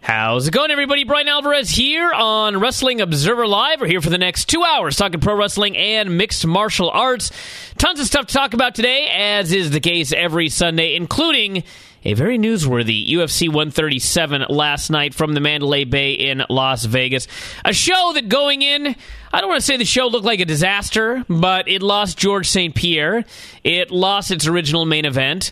How's it going, everybody? Brian Alvarez here on Wrestling Observer Live. We're here for the next 2 hours talking pro wrestling and mixed martial arts. Tons of stuff to talk about today, as is the case every Sunday, including a very newsworthy UFC 137 last night from the Mandalay Bay in Las Vegas. A show that going in, I don't want to say the show looked like a disaster, but it lost George St. Pierre. It lost its original main event.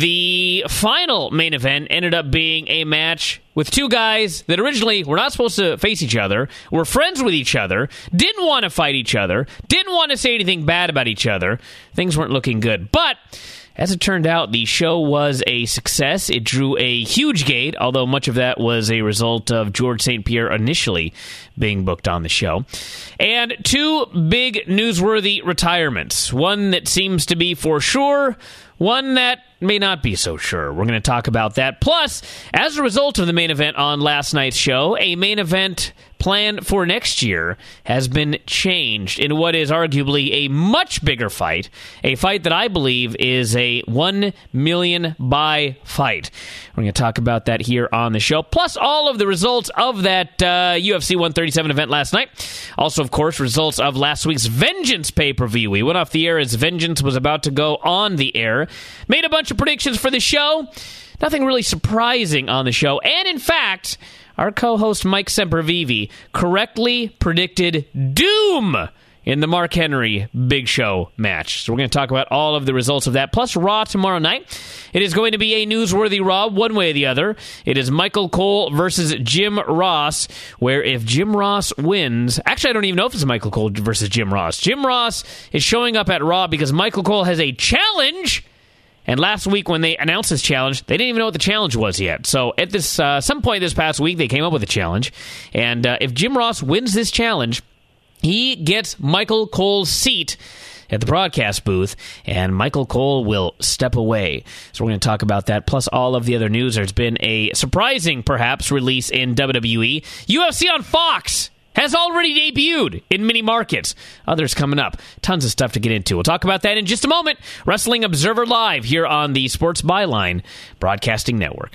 The final main event ended up being a match with two guys that originally were not supposed to face each other, were friends with each other, didn't want to fight each other, didn't want to say anything bad about each other. Things weren't looking good. But as it turned out, the show was a success. It drew a huge gate, although much of that was a result of George St. Pierre initially being booked on the show. And two big newsworthy retirements. One that seems to be for sure, one that may not be so sure. We're going to talk about that. Plus, as a result of the main event on last night's show, a main event planned for next year has been changed in what is arguably a much bigger fight, a fight that I believe is a 1 million buy fight. We're going to talk about that here on the show, plus all of the results of that UFC 137 event last night. Also, of course, results of last week's Vengeance pay-per-view. We went off the air as Vengeance was about to go on the air. Made a bunch of predictions for the show. Nothing really surprising on the show. And in fact, our co-host Mike Sempervive correctly predicted doom in the Mark Henry Big Show match. So we're going to talk about all of the results of that, plus Raw tomorrow night. It is going to be a newsworthy Raw, one way or the other. It is Michael Cole versus Jim Ross, where if Jim Ross wins... Actually, I don't even know if it's Michael Cole versus Jim Ross. Jim Ross is showing up at Raw because Michael Cole has a challenge. And last week when they announced this challenge, they didn't even know what the challenge was yet. So at this some point this past week, they came up with a challenge. And if Jim Ross wins this challenge, he gets Michael Cole's seat at the broadcast booth, and Michael Cole will step away. So we're going to talk about that, plus all of the other news. There's been a surprising, perhaps, release in WWE. UFC on Fox has already debuted in many markets. Others coming up. Tons of stuff to get into. We'll talk about that in just a moment. Wrestling Observer Live here on the Sports Byline Broadcasting Network.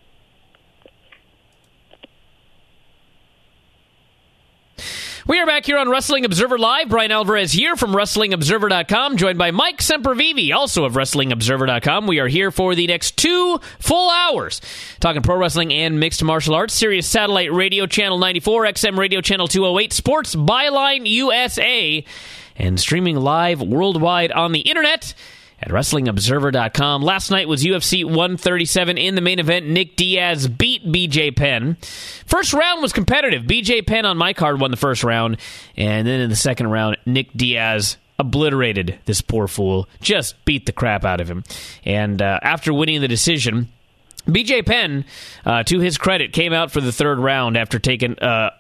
We are back here on Wrestling Observer Live. Brian Alvarez here from WrestlingObserver.com, joined by Mike Sempervive, also of WrestlingObserver.com. We are here for the next 2 full hours, talking pro wrestling and mixed martial arts. Sirius Satellite Radio Channel 94, XM Radio Channel 208, Sports Byline USA, and streaming live worldwide on the internet at WrestlingObserver.com. Last night was UFC 137. In the main event, Nick Diaz beat BJ Penn. First round was competitive. BJ Penn on my card won the first round, and then in the second round, Nick Diaz obliterated this poor fool, just beat the crap out of him. And after winning the decision, BJ Penn, to his credit, came out for the third round after taking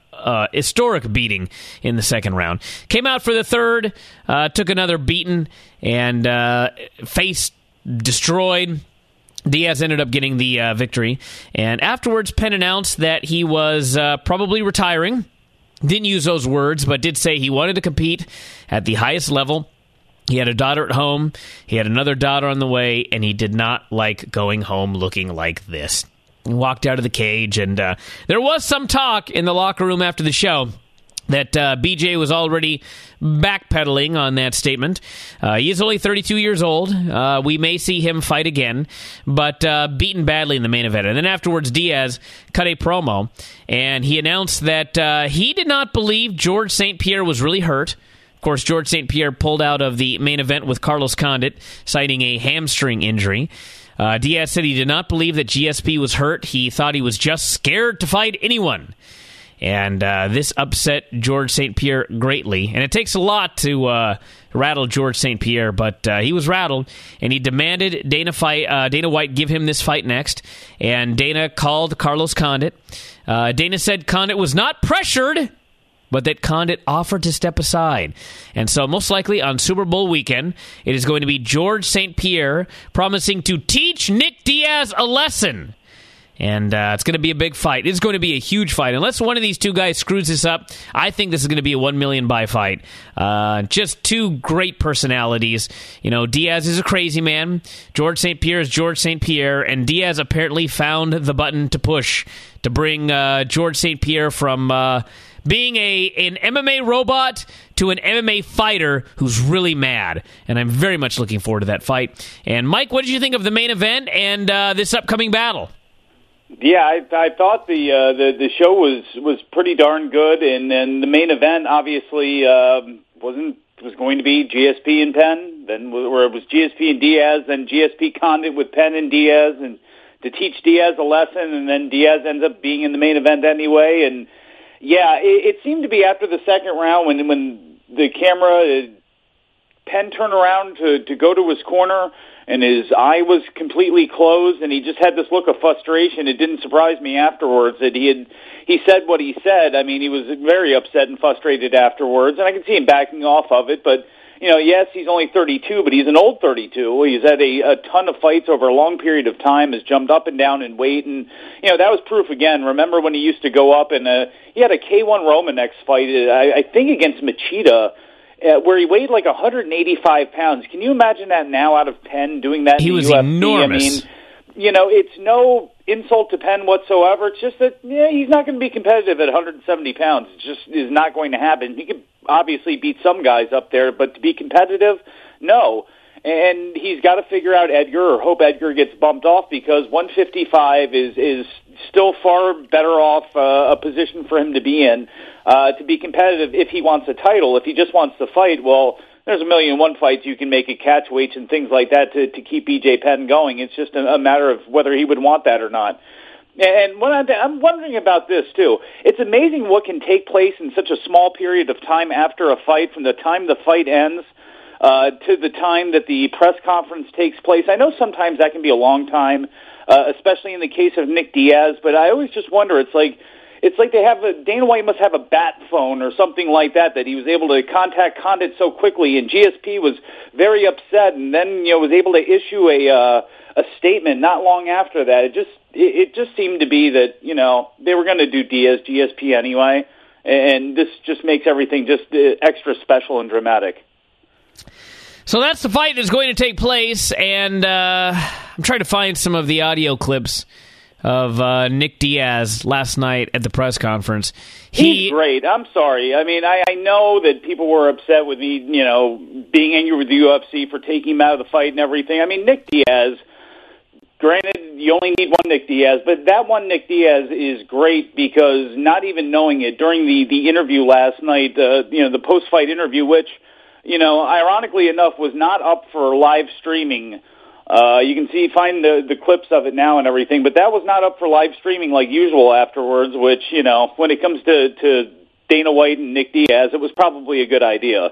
historic beating in the second round. Came out for the third, took another beating, and face destroyed. Diaz ended up getting the victory. And afterwards, Penn announced that he was probably retiring. Didn't use those words, but did say he wanted to compete at the highest level. He had a daughter at home. He had another daughter on the way, and he did not like going home looking like this. Walked out of the cage, and there was some talk in the locker room after the show that BJ was already backpedaling on that statement. He is only 32 years old. We may see him fight again, but beaten badly in the main event. And then afterwards, Diaz cut a promo, and he announced that he did not believe George St. Pierre was really hurt. Of course, George St. Pierre pulled out of the main event with Carlos Condit, citing a hamstring injury. Diaz said he did not believe that GSP was hurt. He thought he was just scared to fight anyone. And this upset George St. Pierre greatly. And it takes a lot to rattle George St. Pierre, but he was rattled, and he demanded Dana White give him this fight next. And Dana called Carlos Condit. Dana said Condit was not pressured, but that Condit offered to step aside. And so most likely on Super Bowl weekend, it is going to be George St. Pierre promising to teach Nick Diaz a lesson. And it's going to be a big fight. It's going to be a huge fight. Unless one of these two guys screws this up, I think this is going to be a 1 million buy fight. Just two great personalities. You know, Diaz is a crazy man. George St. Pierre is George St. Pierre. And Diaz apparently found the button to push to bring George St. Pierre from being an MMA robot to an MMA fighter who's really mad. And I'm very much looking forward to that fight. And Mike, what did you think of the main event and this upcoming battle? Yeah, I thought the show was pretty darn good, and then the main event obviously was going to be GSP and Penn, then where it was GSP and Diaz, then GSP conned it with Penn and Diaz, and to teach Diaz a lesson, and then Diaz ends up being in the main event anyway. And yeah, it seemed to be after the second round when the camera Penn turned around to go to his corner, and his eye was completely closed, and he just had this look of frustration. It didn't surprise me afterwards that he said what he said. I mean, he was very upset and frustrated afterwards, and I can see him backing off of it. But, you know, yes, he's only 32, but he's an old 32. He's had a ton of fights over a long period of time, has jumped up and down in weight, and, you know, that was proof again. Remember when he used to go up and he had a K1 Romanex fight, I think against Machida, where he weighed like 185 pounds. Can you imagine that now out of Penn doing that in the UFC? He was enormous. I mean, you know, it's no insult to Penn whatsoever. It's just that he's not going to be competitive at 170 pounds. It just is not going to happen. He could obviously beat some guys up there, but to be competitive, no. And he's got to figure out Edgar or hope Edgar gets bumped off, because 155 is still far better off a position for him to be in to be competitive if he wants a title. If he just wants to fight, well, there's 1,000,001 fights you can make at catch weights and things like that to keep BJ Penn going. It's just a matter of whether he would want that or not. And I'm wondering about this, too. It's amazing what can take place in such a small period of time after a fight, from the time the fight ends to the time that the press conference takes place. I know sometimes that can be a long time, especially in the case of Nick Diaz, but I always just wonder, it's like they have Dana White must have a bat phone or something like that he was able to contact Condit so quickly, and GSP was very upset, and then, you know, was able to issue a statement not long after that. It just seemed to be that, you know, they were going to do Diaz GSP anyway, and this just makes everything just extra special and dramatic. So that's the fight that's going to take place, and I'm trying to find some of the audio clips of Nick Diaz last night at the press conference. He's great. I'm sorry. I mean, I know that people were upset with me, you know, being angry with the UFC for taking him out of the fight and everything. I mean, Nick Diaz, granted, you only need one Nick Diaz, but that one Nick Diaz is great because not even knowing it, during the interview last night, you know, the post-fight interview, which, you know, ironically enough, was not up for live streaming. You can find the clips of it now and everything, but that was not up for live streaming like usual afterwards, which, you know, when it comes to Dana White and Nick Diaz, it was probably a good idea.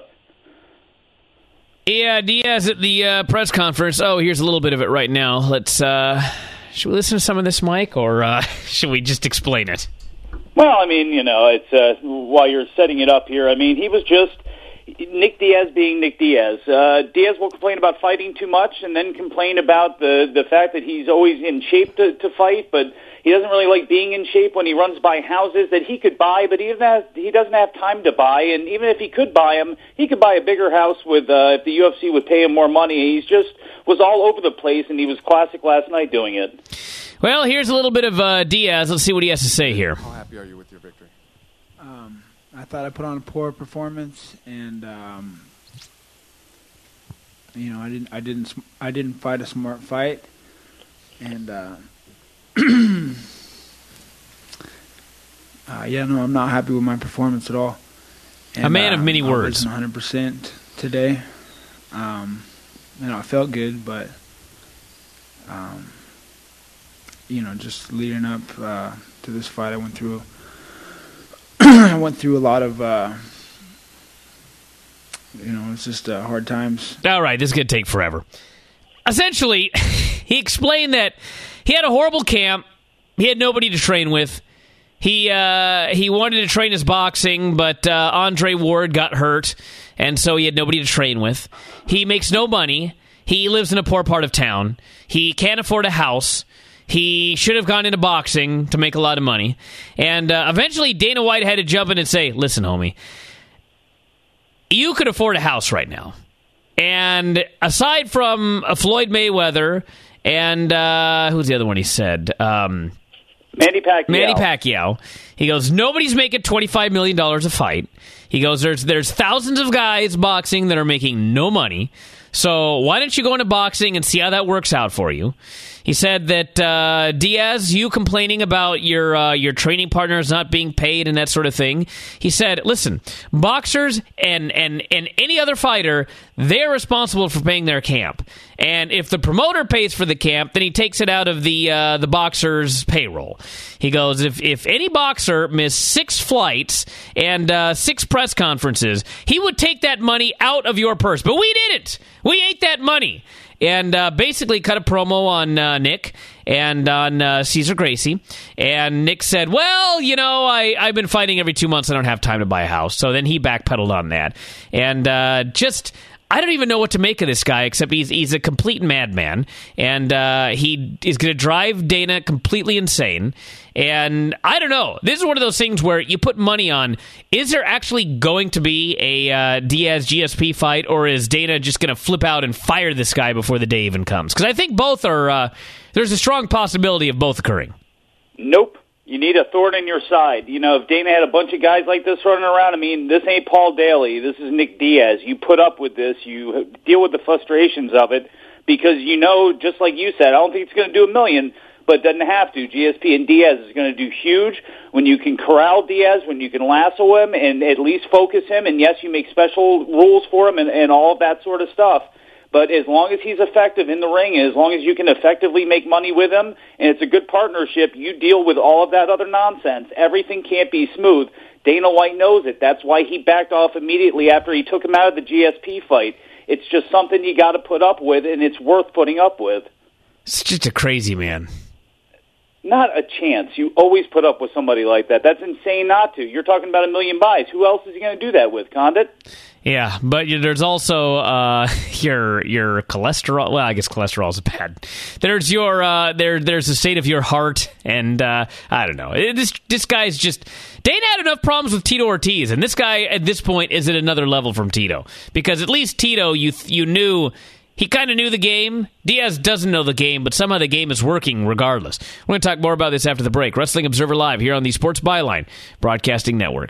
Yeah, Diaz at the press conference. Oh, here's a little bit of it right now. Let's, should we listen to some of this, Mike, or should we just explain it? Well, I mean, you know, it's while you're setting it up here, I mean, he was just Nick Diaz being Nick Diaz. Diaz will complain about fighting too much and then complain about the fact that he's always in shape to fight, but he doesn't really like being in shape when he runs by houses that he could buy, but he doesn't have time to buy, and even if he could buy them, he could buy a bigger house with if the UFC would pay him more money. He's just was all over the place, and he was classic last night doing it. Well, here's a little bit of Diaz. Let's see what he has to say here. How happy are you with your victory? I thought I put on a poor performance, and you know, I didn't fight a smart fight, and yeah, no, I'm not happy with my performance at all. And, a man of many words. I wasn't 100% today. You know, I felt good, but you know, just leading up to this fight, I went through. I went through a lot of, you know, it's just hard times. All right, this is going to take forever. Essentially, he explained that he had a horrible camp. He had nobody to train with. He wanted to train his boxing, but Andre Ward got hurt, and so he had nobody to train with. He makes no money. He lives in a poor part of town. He can't afford a house. he should have gone into boxing to make a lot of money. And eventually Dana White had to jump in and say, listen, homie, you could afford a house right now. And aside from Floyd Mayweather and who's the other one he said? Manny Pacquiao. He goes, nobody's making $25 million a fight. He goes, there's thousands of guys boxing that are making no money. So why don't you go into boxing and see how that works out for you? He said that Diaz, you complaining about your training partners not being paid and that sort of thing. He said, listen, boxers and any other fighter, they're responsible for paying their camp. And if the promoter pays for the camp, then he takes it out of the boxer's payroll. He goes, if any boxer missed 6 flights and 6 press conferences, he would take that money out of your purse. But we didn't. We ate that money. And basically cut a promo on Nick and on Cesar Gracie. And Nick said, well, I've been fighting every 2 months. I don't have time to buy a house. So then he backpedaled on that. And I don't even know what to make of this guy, except he's a complete madman. And he is going to drive Dana completely insane. And I don't know. This is one of those things where you put money on, is there actually going to be a Diaz-GSP fight, or is Dana just going to flip out and fire this guy before the day even comes? Because I think both are, there's a strong possibility of both occurring. Nope. You need a thorn in your side. If Dana had a bunch of guys like this running around, this ain't Paul Daly. This is Nick Diaz. You put up with this. You deal with the frustrations of it because just like you said, I don't think it's going to do $1 million, but it doesn't have to. GSP and Diaz is going to do huge when you can corral Diaz, when you can lasso him and at least focus him. And, yes, you make special rules for him and all of that sort of stuff. But as long as he's effective in the ring, as long as you can effectively make money with him, and it's a good partnership, you deal with all of that other nonsense. Everything can't be smooth. Dana White knows it. That's why he backed off immediately after he took him out of the GSP fight. It's just something you got to put up with, and it's worth putting up with. It's just a crazy man. Not a chance. You always put up with somebody like that. That's insane not to. You're talking about $1 million buys. Who else is he going to do that with, Condit? Yeah, but there's also your cholesterol. Well, I guess cholesterol is bad. There's your there's the state of your heart, and I don't know. This guy's just. Dana had enough problems with Tito Ortiz, and this guy at this point is at another level from Tito, because at least Tito you knew. He kind of knew the game. Diaz doesn't know the game, but somehow the game is working regardless. We're going to talk more about this after the break. Wrestling Observer Live here on the Sports Byline Broadcasting Network.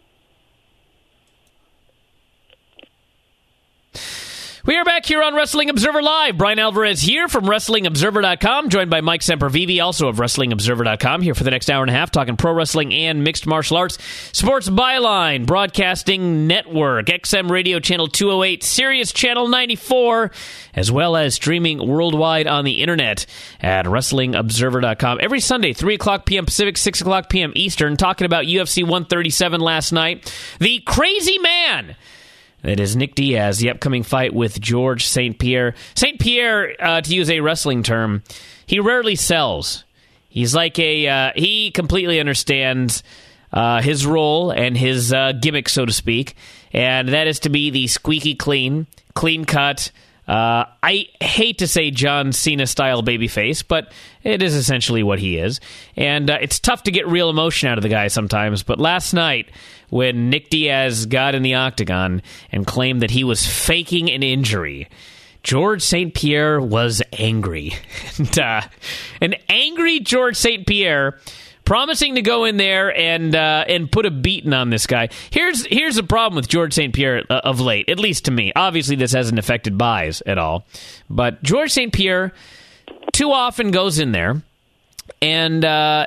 We are back here on Wrestling Observer Live. Brian Alvarez here from WrestlingObserver.com, joined by Mike Sempervive, also of WrestlingObserver.com, here for the next hour and a half, talking pro wrestling and mixed martial arts. Sports Byline Broadcasting Network, XM Radio Channel 208, Sirius Channel 94, as well as streaming worldwide on the internet at WrestlingObserver.com. Every Sunday, 3 o'clock p.m. Pacific, 6 o'clock p.m. Eastern, talking about UFC 137 last night. The crazy man that is Nick Diaz, the upcoming fight with George St. Pierre. St. Pierre, to use a wrestling term, he rarely sells. He's like he completely understands his role and his gimmick, so to speak, and that is to be the squeaky clean cut. I hate to say John Cena-style babyface, but it is essentially what he is. And it's tough to get real emotion out of the guy sometimes, but last night, when Nick Diaz got in the octagon and claimed that he was faking an injury, George St. Pierre was angry. And an angry George St. Pierre promising to go in there and put a beating on this guy. Here's the problem with George St. Pierre of late, at least to me. Obviously, this hasn't affected buys at all. But George St. Pierre too often goes in there and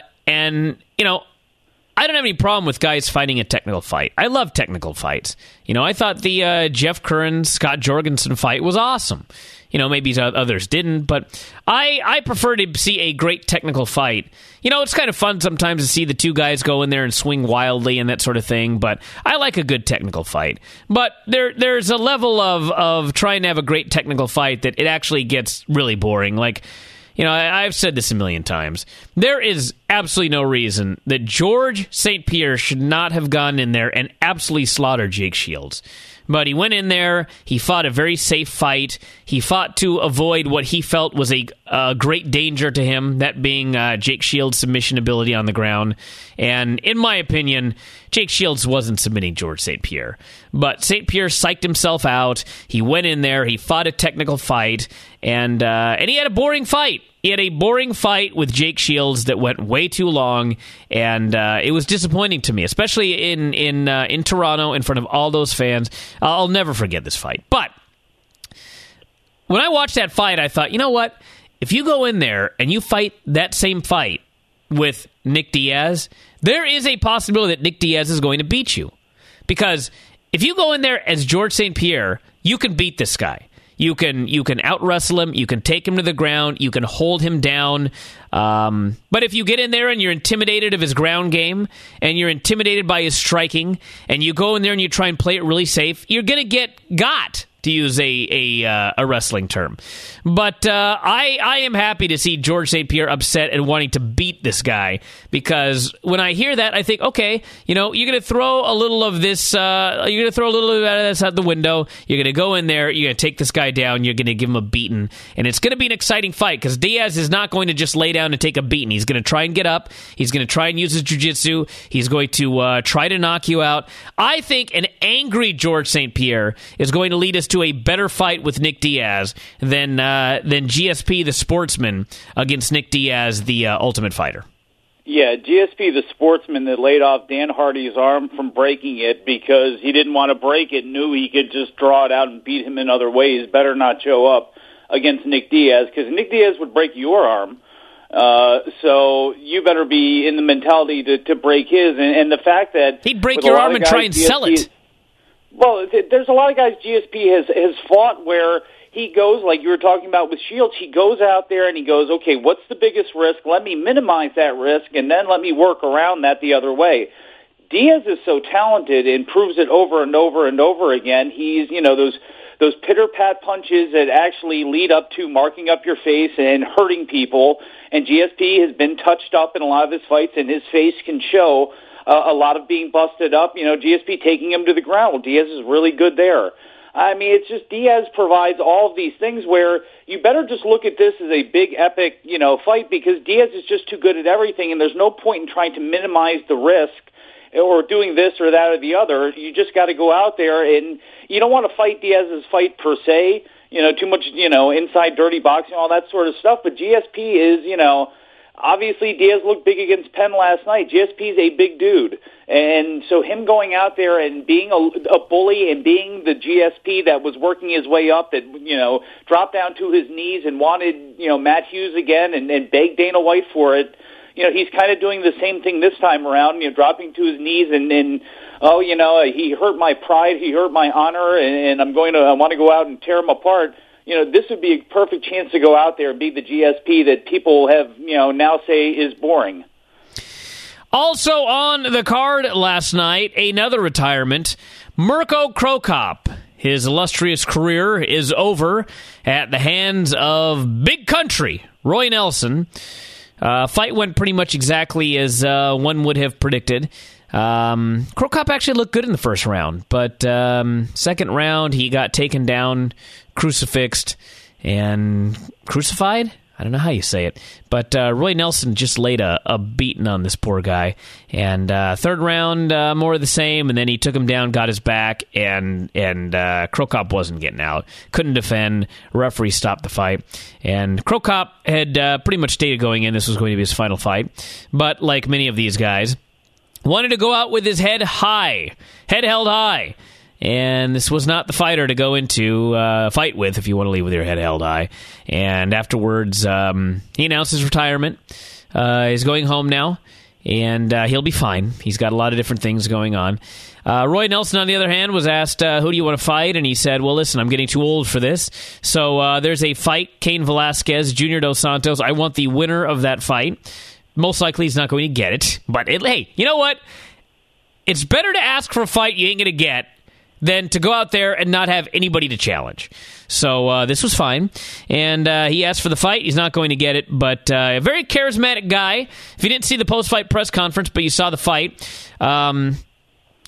I don't have any problem with guys fighting a technical fight. I love technical fights. I thought the Jeff Curran, Scott Jorgensen fight was awesome. Maybe others didn't, but I prefer to see a great technical fight. It's kind of fun sometimes to see the two guys go in there and swing wildly and that sort of thing, but I like a good technical fight. But there's a level of trying to have a great technical fight that it actually gets really boring. Like, I've said this a million times. There is absolutely no reason that George St. Pierre should not have gone in there and absolutely slaughtered Jake Shields. But he went in there. He fought a very safe fight. He fought to avoid what he felt was a great danger to him, that being Jake Shields' submission ability on the ground. And in my opinion, Jake Shields wasn't submitting George St. Pierre. But St. Pierre psyched himself out. He went in there. He fought a technical fight. And he had a boring fight. He had a boring fight with Jake Shields that went way too long, and it was disappointing to me, especially in Toronto in front of all those fans. I'll never forget this fight. But when I watched that fight, I thought, you know what? If you go in there and you fight that same fight with Nick Diaz, there is a possibility that Nick Diaz is going to beat you. Because if you go in there as George St. Pierre, you can beat this guy. You can out-wrestle him. You can take him to the ground. You can hold him down. But if you get in there and you're intimidated of his ground game and you're intimidated by his striking and you go in there and you try and play it really safe, you're going to get got, to use a wrestling term. But I am happy to see George St. Pierre upset and wanting to beat this guy, because when I hear that, I think, okay, you're going to throw a little of this, you're going to throw a little bit of this out the window. You're going to go in there, you're going to take this guy down, you're going to give him a beating, and it's going to be an exciting fight, because Diaz is not going to just lay down and take a beating. He's going to try and get up. He's going to try and use his jiu-jitsu. He's going to try to knock you out. I think an angry George St. Pierre is going to lead us to a better fight with Nick Diaz than GSP the Sportsman against Nick Diaz the Ultimate Fighter. Yeah, GSP the Sportsman that laid off Dan Hardy's arm from breaking it because he didn't want to break it, knew he could just draw it out and beat him in other ways, better not show up against Nick Diaz, because Nick Diaz would break your arm. So you better be in the mentality to break his. And the fact that he'd break your arm and try and sell it. Well, there's a lot of guys GSP has fought where he goes, like you were talking about with Shields, he goes out there and he goes, okay, what's the biggest risk? Let me minimize that risk, and then let me work around that the other way. Diaz is so talented and proves it over and over and over again. He's, those pitter-pat punches that actually lead up to marking up your face and hurting people, and GSP has been touched up in a lot of his fights, and his face can show a lot of being busted up, GSP taking him to the ground. Well, Diaz is really good there. I mean, it's just Diaz provides all of these things where you better just look at this as a big, epic, fight, because Diaz is just too good at everything, and there's no point in trying to minimize the risk or doing this or that or the other. You just got to go out there, and you don't want to fight Diaz's fight per se, too much, inside dirty boxing, all that sort of stuff, but GSP is, obviously, Diaz looked big against Penn last night. GSP's a big dude. And so him going out there and being a bully and being the GSP that was working his way up, that, dropped down to his knees and wanted, Matt Hughes again and begged Dana White for it, he's kind of doing the same thing this time around, dropping to his knees and he hurt my pride, he hurt my honor, and I want to go out and tear him apart. This would be a perfect chance to go out there and be the GSP that people have, now say is boring. Also on the card last night, another retirement, Mirko Cro Cop. His illustrious career is over at the hands of Big Country, Roy Nelson. Fight went pretty much exactly as one would have predicted. Cro Cop actually looked good in the first round, but second round he got taken down, crucifixed, and crucified? I don't know how you say it. But Roy Nelson just laid a beating on this poor guy. And third round, more of the same, and then he took him down, got his back, and Cro Cop wasn't getting out. Couldn't defend. Referee stopped the fight. And Cro Cop had pretty much stated going in this was going to be his final fight. But like many of these guys, wanted to go out with his head high, head held high. And this was not the fighter to go into fight with if you want to leave with your head held high. And afterwards, he announced his retirement. He's going home now, and he'll be fine. He's got a lot of different things going on. Roy Nelson, on the other hand, was asked, who do you want to fight? And he said, well, listen, I'm getting too old for this. So there's a fight, Cain Velasquez, Junior Dos Santos. I want the winner of that fight. Most likely he's not going to get it. But, hey, you know what? It's better to ask for a fight you ain't going to get than to go out there and not have anybody to challenge. So this was fine. And he asked for the fight. He's not going to get it. But a very charismatic guy. If you didn't see the post-fight press conference, but you saw the fight,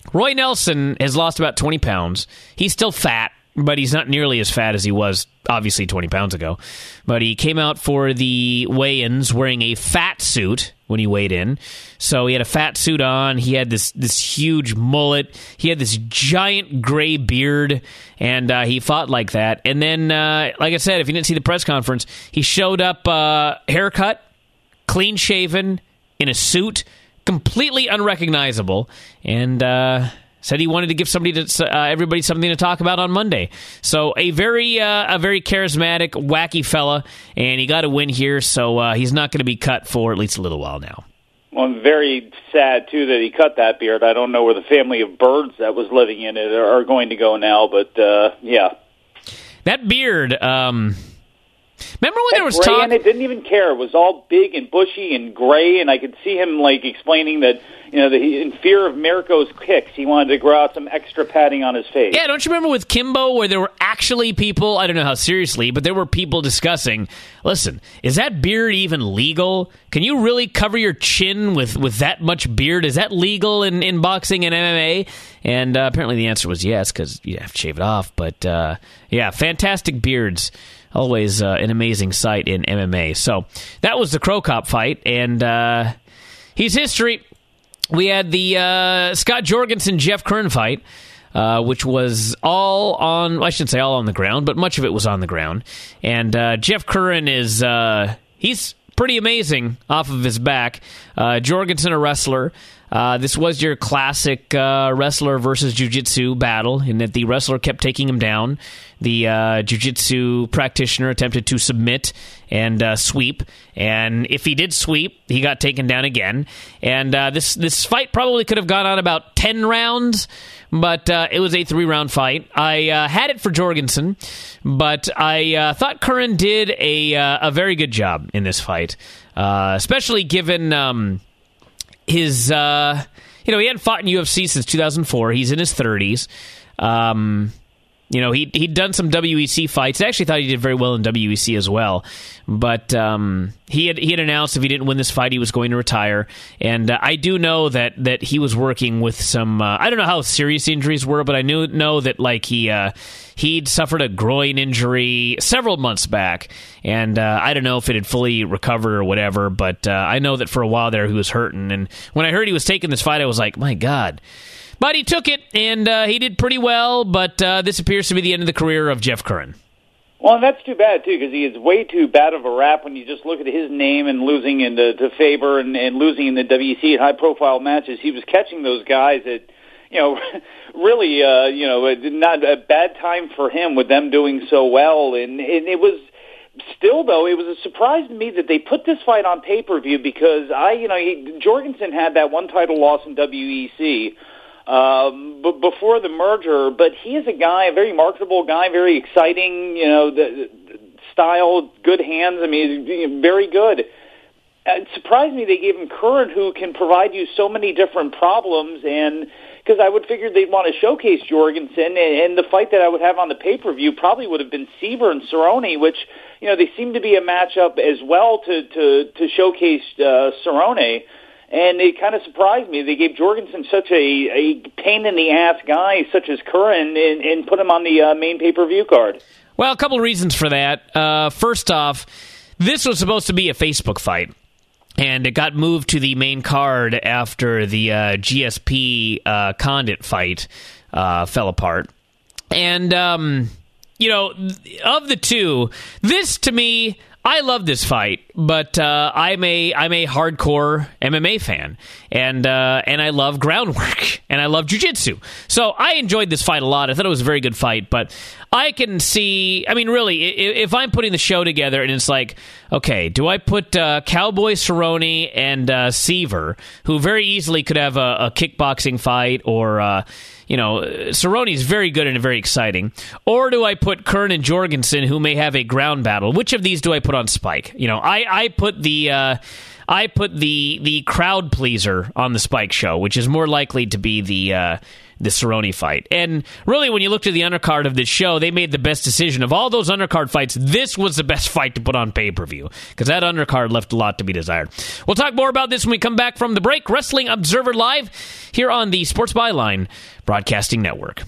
Roy Nelson has lost about 20 pounds. He's still fat, but he's not nearly as fat as he was, obviously, 20 pounds ago. But he came out for the weigh-ins wearing a fat suit when he weighed in. So he had a fat suit on. He had this huge mullet. He had this giant gray beard, and he fought like that. And then, like I said, if you didn't see the press conference, he showed up haircut, clean-shaven, in a suit, completely unrecognizable, and said he wanted to give everybody something to talk about on Monday. So a very charismatic, wacky fella, and he got a win here, so he's not going to be cut for at least a little while now. Well, I'm very sad, too, that he cut that beard. I don't know where the family of birds that was living in it are going to go now, but, yeah. That beard, remember when there was gray talk? And it didn't even care. It was all big and bushy and gray, and I could see him explaining that that in fear of Mirko's kicks, he wanted to grow out some extra padding on his face. Yeah, don't you remember with Kimbo where there were actually people? I don't know how seriously, but there were people discussing. Listen, is that beard even legal? Can you really cover your chin with that much beard? Is that legal in boxing and MMA? And apparently the answer was yes, because you have to shave it off. But yeah, fantastic beards. Always an amazing sight in MMA. So that was the Crow Cop fight, and he's history. We had the Scott Jorgensen-Jeff Curran fight, which was all on, I shouldn't say all on the ground, but much of it was on the ground. And Jeff Curran is, he's pretty amazing off of his back. Jorgensen, a wrestler. This was your classic wrestler versus jiu-jitsu battle in that the wrestler kept taking him down. The jiu-jitsu practitioner attempted to submit and sweep, and if he did sweep, he got taken down again. And this fight probably could have gone on about 10 rounds, but it was a 3-round fight. I had it for Jorgensen, but I thought Curran did a very good job in this fight, especially given his, he hadn't fought in UFC since 2004. He's in his 30s. He'd done some WEC fights. I actually thought he did very well in WEC as well. But he had announced if he didn't win this fight, he was going to retire. And I do know that he was working with some, I don't know how serious the injuries were, but I know that he'd suffered a groin injury several months back. And I don't know if it had fully recovered or whatever, but I know that for a while there he was hurting. And when I heard he was taking this fight, I was like, my God. But he took it, and he did pretty well, but this appears to be the end of the career of Jeff Curran. Well, that's too bad, too, because he is way too bad of a rap when you just look at his name and losing to Faber and losing in the WEC at high-profile matches. He was catching those guys at, really, not a bad time for him with them doing so well. And it was still, though, it was a surprise to me that they put this fight on pay-per-view because Jorgensen had that one title loss in WEC. But before the merger, but he is a very marketable guy, very exciting, the style, good hands. I mean, very good. It surprised me they gave him Curran, who can provide you so many different problems, and because I would figure they'd want to showcase Jorgensen, and the fight that I would have on the pay-per-view probably would have been Seaver and Cerrone, which, they seem to be a matchup as well to showcase Cerrone. And it kind of surprised me. They gave Jorgensen such a pain-in-the-ass guy such as Curran and put him on the main pay-per-view card. Well, a couple of reasons for that. First off, this was supposed to be a Facebook fight, and it got moved to the main card after the GSP Condit fight fell apart. And, of the two, this, to me, I love this fight, but I'm a hardcore MMA fan, and I love groundwork, and I love jiu-jitsu. So I enjoyed this fight a lot. I thought it was a very good fight, but I can see, I mean, really, if I'm putting the show together and it's like, okay, do I put Cowboy Cerrone and Seaver, who very easily could have a kickboxing fight, or Cerrone's very good and very exciting. Or do I put Curran and Jorgensen, who may have a ground battle? Which of these do I put on Spike? I put the I put the crowd pleaser on the Spike show, which is more likely to be the Cerrone fight. And really, when you looked at the undercard of this show, they made the best decision. Of all those undercard fights, this was the best fight to put on pay-per-view, because that undercard left a lot to be desired. We'll talk more about this when we come back from the break. Wrestling Observer Live here on the Sports Byline Broadcasting Network.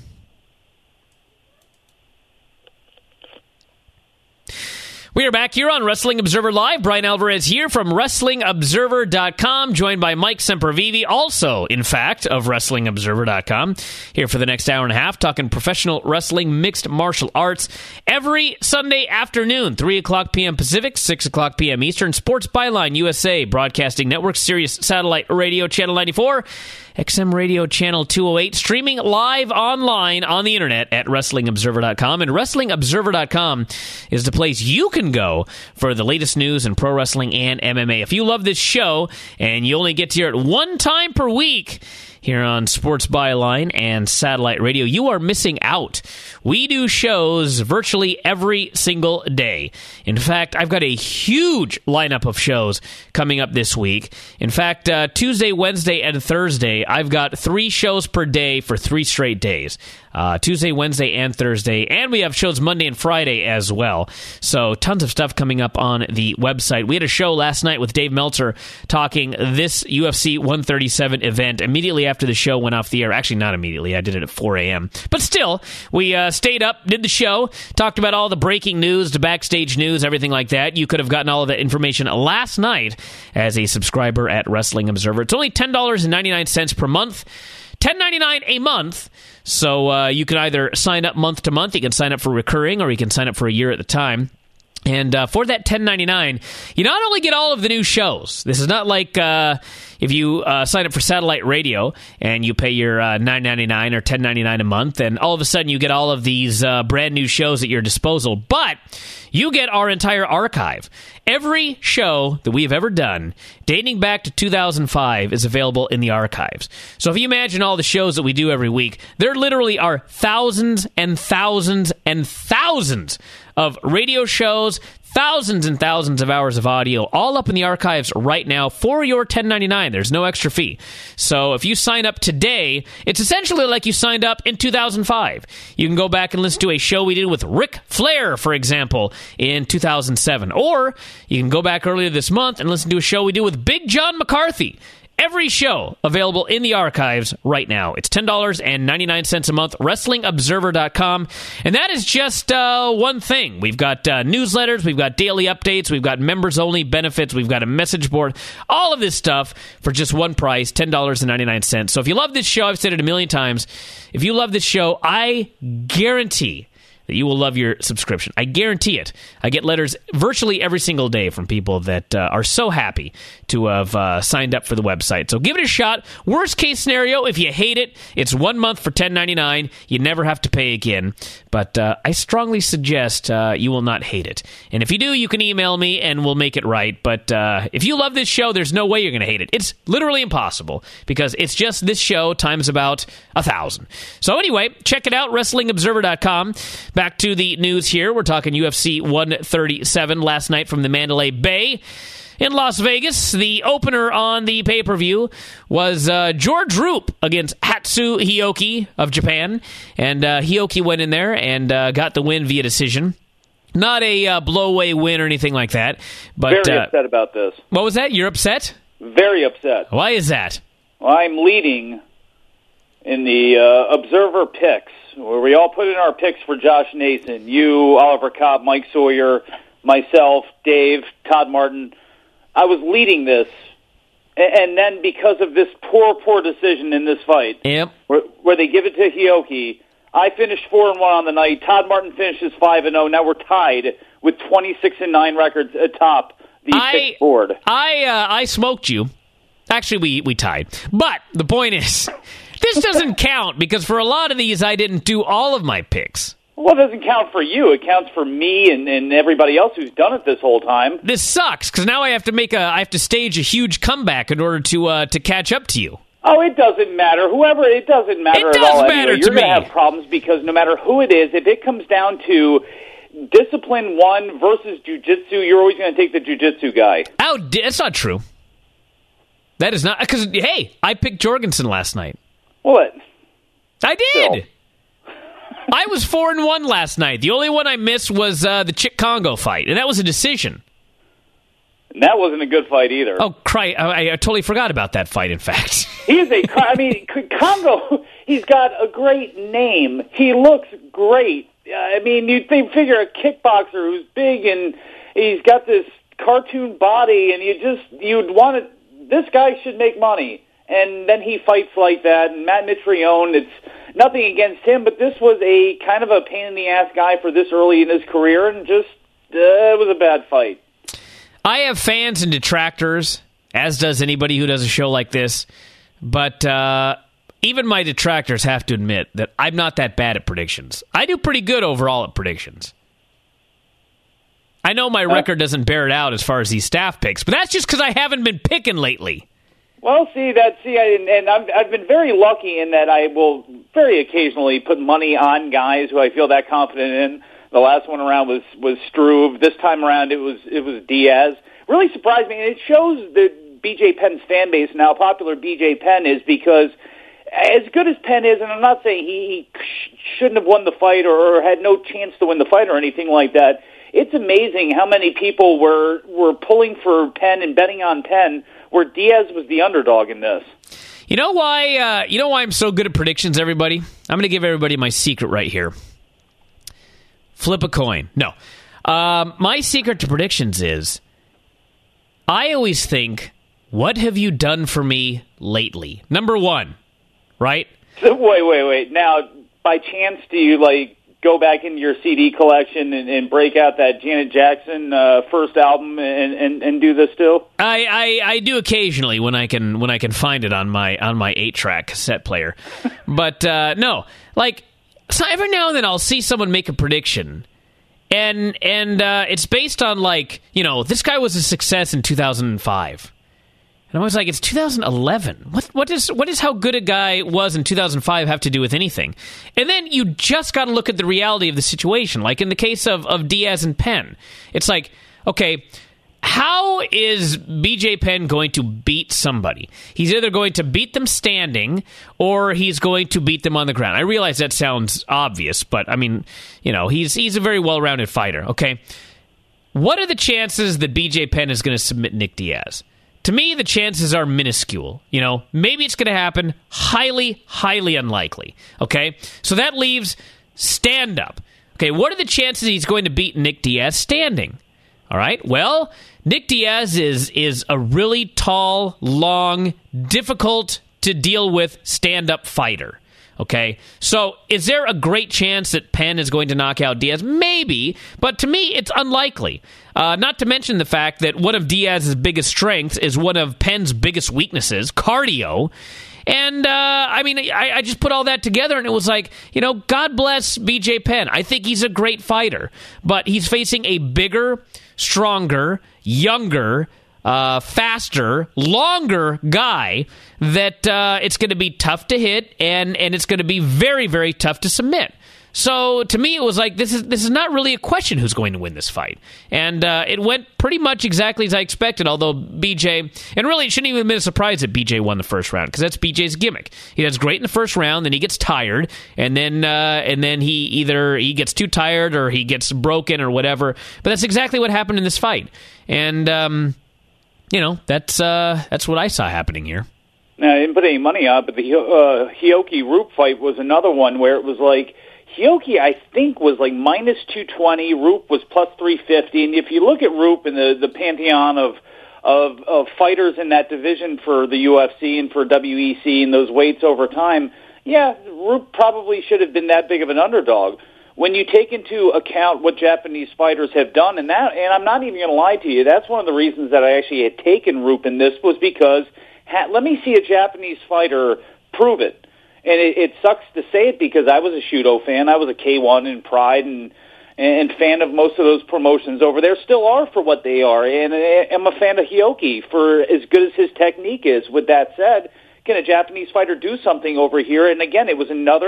We are back here on Wrestling Observer Live. Brian Alvarez here from WrestlingObserver.com, joined by Mike Sempervive, also, in fact, of WrestlingObserver.com, here for the next hour and a half, talking professional wrestling, mixed martial arts, every Sunday afternoon, 3 o'clock p.m. Pacific, 6 o'clock p.m. Eastern, Sports Byline USA Broadcasting Network, Sirius Satellite Radio Channel 94, XM Radio Channel 208, streaming live online on the internet at WrestlingObserver.com. And WrestlingObserver.com is the place you can go for the latest news in pro wrestling and MMA. If you love this show and you only get to hear it one time per week here on Sports Byline and Satellite Radio, you are missing out. We do shows virtually every single day. In fact, I've got a huge lineup of shows coming up this week. In fact, Tuesday, Wednesday, and Thursday, I've got 3 shows per day for 3 straight days. Tuesday, Wednesday, and Thursday. And we have shows Monday and Friday as well. So tons of stuff coming up on the website. We had a show last night with Dave Meltzer talking this UFC 137 event. Immediately after the show went off the air. Actually, not immediately. I did it at 4 a.m. But still, we stayed up, did the show, talked about all the breaking news, the backstage news, everything like that. You could have gotten all of that information last night as a subscriber at Wrestling Observer. It's only $10.99 per month. $10.99 a month. So you can either sign up month to month, you can sign up for recurring, or you can sign up for a year at a time. And for that $10.99, you not only get all of the new shows. This is not like if you sign up for satellite radio and you pay your $9.99 or $10.99 a month, and all of a sudden you get all of these brand new shows at your disposal. But you get our entire archive. Every show that we have ever done, dating back to 2005, is available in the archives. So if you imagine all the shows that we do every week, there literally are thousands and thousands and thousands of radio shows, thousands and thousands of hours of audio, all up in the archives right now for your $10.99. There's no extra fee. So if you sign up today, it's essentially like you signed up in 2005. You can go back and listen to a show we did with Ric Flair, for example, in 2007. Or you can go back earlier this month and listen to a show we did with Big John McCarthy. Every show available in the archives right now. It's $10.99 a month, WrestlingObserver.com. And that is just one thing. We've got newsletters, we've got daily updates, we've got members-only benefits, we've got a message board, all of this stuff for just one price, $10.99. So if you love this show, I've said it a million times, if you love this show, I guarantee that you will love your subscription. I guarantee it. I get letters virtually every single day from people that are so happy to have signed up for the website. So give it a shot. Worst case scenario, if you hate it, it's 1 month for $10.99. You never have to pay again. But I strongly suggest you will not hate it. And if you do, you can email me and we'll make it right. But if you love this show, there's no way you're going to hate it. It's literally impossible because it's just this show times about 1,000. So anyway, check it out, WrestlingObserver.com. Back to the news here. We're talking UFC 137 last night from the Mandalay Bay in Las Vegas. The opener on the pay-per-view was George Roop against Hatsu Hioki of Japan. And Hioki went in there and got the win via decision. Not a blowaway win or anything like that. But, very upset about this. What was that? You're upset? Very upset. Why is that? Well, I'm leading in the Observer picks, where we all put in our picks for Josh Nason. You, Oliver Cobb, Mike Sawyer, myself, Dave, Todd Martin. I was leading this, and then because of this poor decision in this fight, yep, where they give it to Hioki, I finished 4-1 on the night. Todd Martin finishes 5-0. Now we're tied with 26-9 records atop the pick board. I smoked you. Actually, we tied. But the point is, this doesn't count because for a lot of these, I didn't do all of my picks. Well, it doesn't count for you. It counts for me and everybody else who's done it this whole time. This sucks because now I have to stage a huge comeback in order to catch up to you. Oh, it doesn't matter. It doesn't matter at all. It does matter to me. You're going to have problems because no matter who it is, if it comes down to Discipline 1 versus Jiu-Jitsu, you're always going to take the Jiu-Jitsu guy. Oh, that's not true. That is not because hey, I picked Jorgensen last night. What? I did. Still. I was 4-1 last night. The only one I missed was the Chick Congo fight, and that was a decision. And that wasn't a good fight either. Oh, cry! I totally forgot about that fight. In fact, Congo. He's got a great name. He looks great. You'd figure a kickboxer who's big and he's got this cartoon body, and you'd want it. This guy should make money, and then he fights like that. And Matt Mitrione, it's nothing against him, but this was a kind of a pain in the ass guy for this early in his career, and just it was a bad fight. I have fans and detractors, as does anybody who does a show like this, but even my detractors have to admit that I'm not that bad at predictions. I do pretty good overall at predictions. I know my record doesn't bear it out as far as these staff picks, but that's just because I haven't been picking lately. Well, I've been very lucky in that I will very occasionally put money on guys who I feel that confident in. The last one around was Struve. This time around, it was Diaz. Really surprised me, and it shows that BJ Penn's fan base and how popular BJ Penn is, because as good as Penn is, and I'm not saying he shouldn't have won the fight or had no chance to win the fight or anything like that, it's amazing how many people were pulling for Penn and betting on Penn, where Diaz was the underdog in this. You know why? Why I'm so good at predictions, everybody? I'm going to give everybody my secret right here. Flip a coin. No. My secret to predictions is I always think, what have you done for me lately? Number one, right? So, wait. Now, by chance, do you go back into your CD collection and break out that Janet Jackson first album and do this still? I do occasionally when I can find it on my 8-track cassette player. But no, so every now and then I'll see someone make a prediction, and it's based on this guy was a success in 2005. And I was like, it's 2011. What does how good a guy was in 2005 have to do with anything? And then you just got to look at the reality of the situation. Like in the case of Diaz and Penn, it's like, okay, how is BJ Penn going to beat somebody? He's either going to beat them standing or he's going to beat them on the ground. I realize that sounds obvious, but he's a very well-rounded fighter. Okay, what are the chances that BJ Penn is going to submit Nick Diaz? To me, the chances are minuscule. Maybe it's going to happen. Highly, highly unlikely. Okay? So that leaves stand-up. Okay, what are the chances he's going to beat Nick Diaz standing? All right? Well, Nick Diaz is a really tall, long, difficult-to-deal-with stand-up fighter. Okay? So is there a great chance that Penn is going to knock out Diaz? Maybe, but to me, it's unlikely. Not to mention the fact that one of Diaz's biggest strengths is one of Penn's biggest weaknesses, cardio. And, I just put all that together, and it was like, God bless BJ Penn. I think he's a great fighter. But he's facing a bigger, stronger, younger, faster, longer guy that it's going to be tough to hit, and it's going to be very, very tough to submit. So to me, it was like, this is not really a question who's going to win this fight. And it went pretty much exactly as I expected, although BJ, and really it shouldn't even have been a surprise that BJ won the first round, because that's BJ's gimmick. He does great in the first round, then he gets tired, and then he gets too tired or he gets broken or whatever. But that's exactly what happened in this fight. And, that's what I saw happening here. Now, I didn't put any money on it, but the Hioki-Roop fight was another one where it was like, Hioki, I think, was like minus 220. Roop was plus 350. And if you look at Roop in the pantheon of fighters in that division for the UFC and for WEC and those weights over time, yeah, Roop probably should have been that big of an underdog. When you take into account what Japanese fighters have done, and I'm not even going to lie to you, that's one of the reasons that I actually had taken Roop in this, was because let me see a Japanese fighter prove it. And it sucks to say it because I was a Shudo fan. I was a K1 in Pride and fan of most of those promotions over there. Still are for what they are. And I'm a fan of Hioki for as good as his technique is. With that said, can a Japanese fighter do something over here? And again, it was another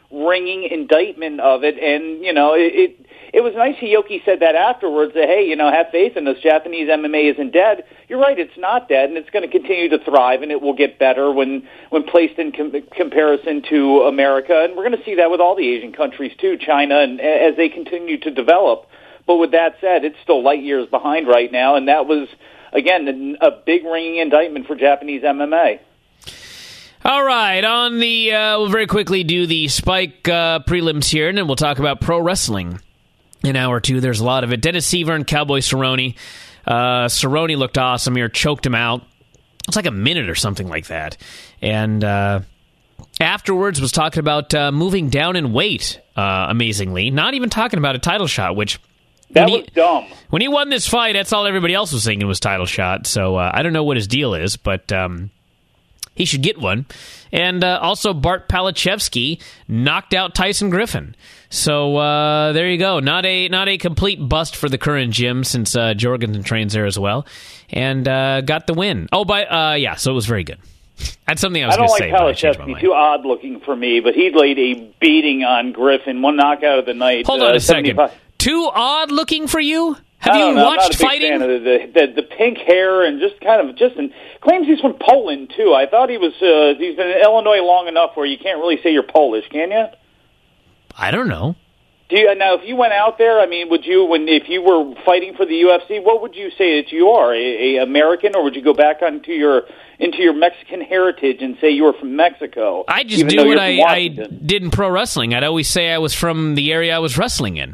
ringing indictment of it. And, it was nice Hiyoki said that afterwards, that, hey, have faith in us. Japanese MMA isn't dead. You're right, it's not dead, and it's going to continue to thrive, and it will get better when placed in comparison to America. And we're going to see that with all the Asian countries, too, China, and as they continue to develop. But with that said, it's still light years behind right now, and that was, again, a big ringing indictment for Japanese MMA. All right, on the we'll very quickly do the Spike prelims here, and then we'll talk about pro wrestling. An hour or two, there's a lot of it. Dennis Siver and Cowboy Cerrone. Cerrone looked awesome here, choked him out. It's like a minute or something like that. And afterwards was talking about moving down in weight, amazingly. Not even talking about a title shot, which... That was dumb. When he won this fight, that's all everybody else was thinking was title shot. So I don't know what his deal is, but he should get one. And also Bart Palachevsky knocked out Tyson Griffin. So there you go. Not a complete bust for the Curran gym, since Jorgensen trains there as well, and got the win. Oh, so it was very good. That's something I was going to say. I don't like Palachevsky. Too odd looking for me, but he laid a beating on Griffin. One knockout of the night. Hold on a second. Too odd looking for you? Have you watched fighting? I'm not a big fan of the pink hair and and claims he's from Poland too. I thought he was. He's been in Illinois long enough where you can't really say you're Polish, can you? I don't know. Now, if you went out there, I mean, if you were fighting for the UFC, what would you say that you are, a American, or would you go back into your Mexican heritage and say you were from Mexico? I just do what I did in pro wrestling. I'd always say I was from the area I was wrestling in.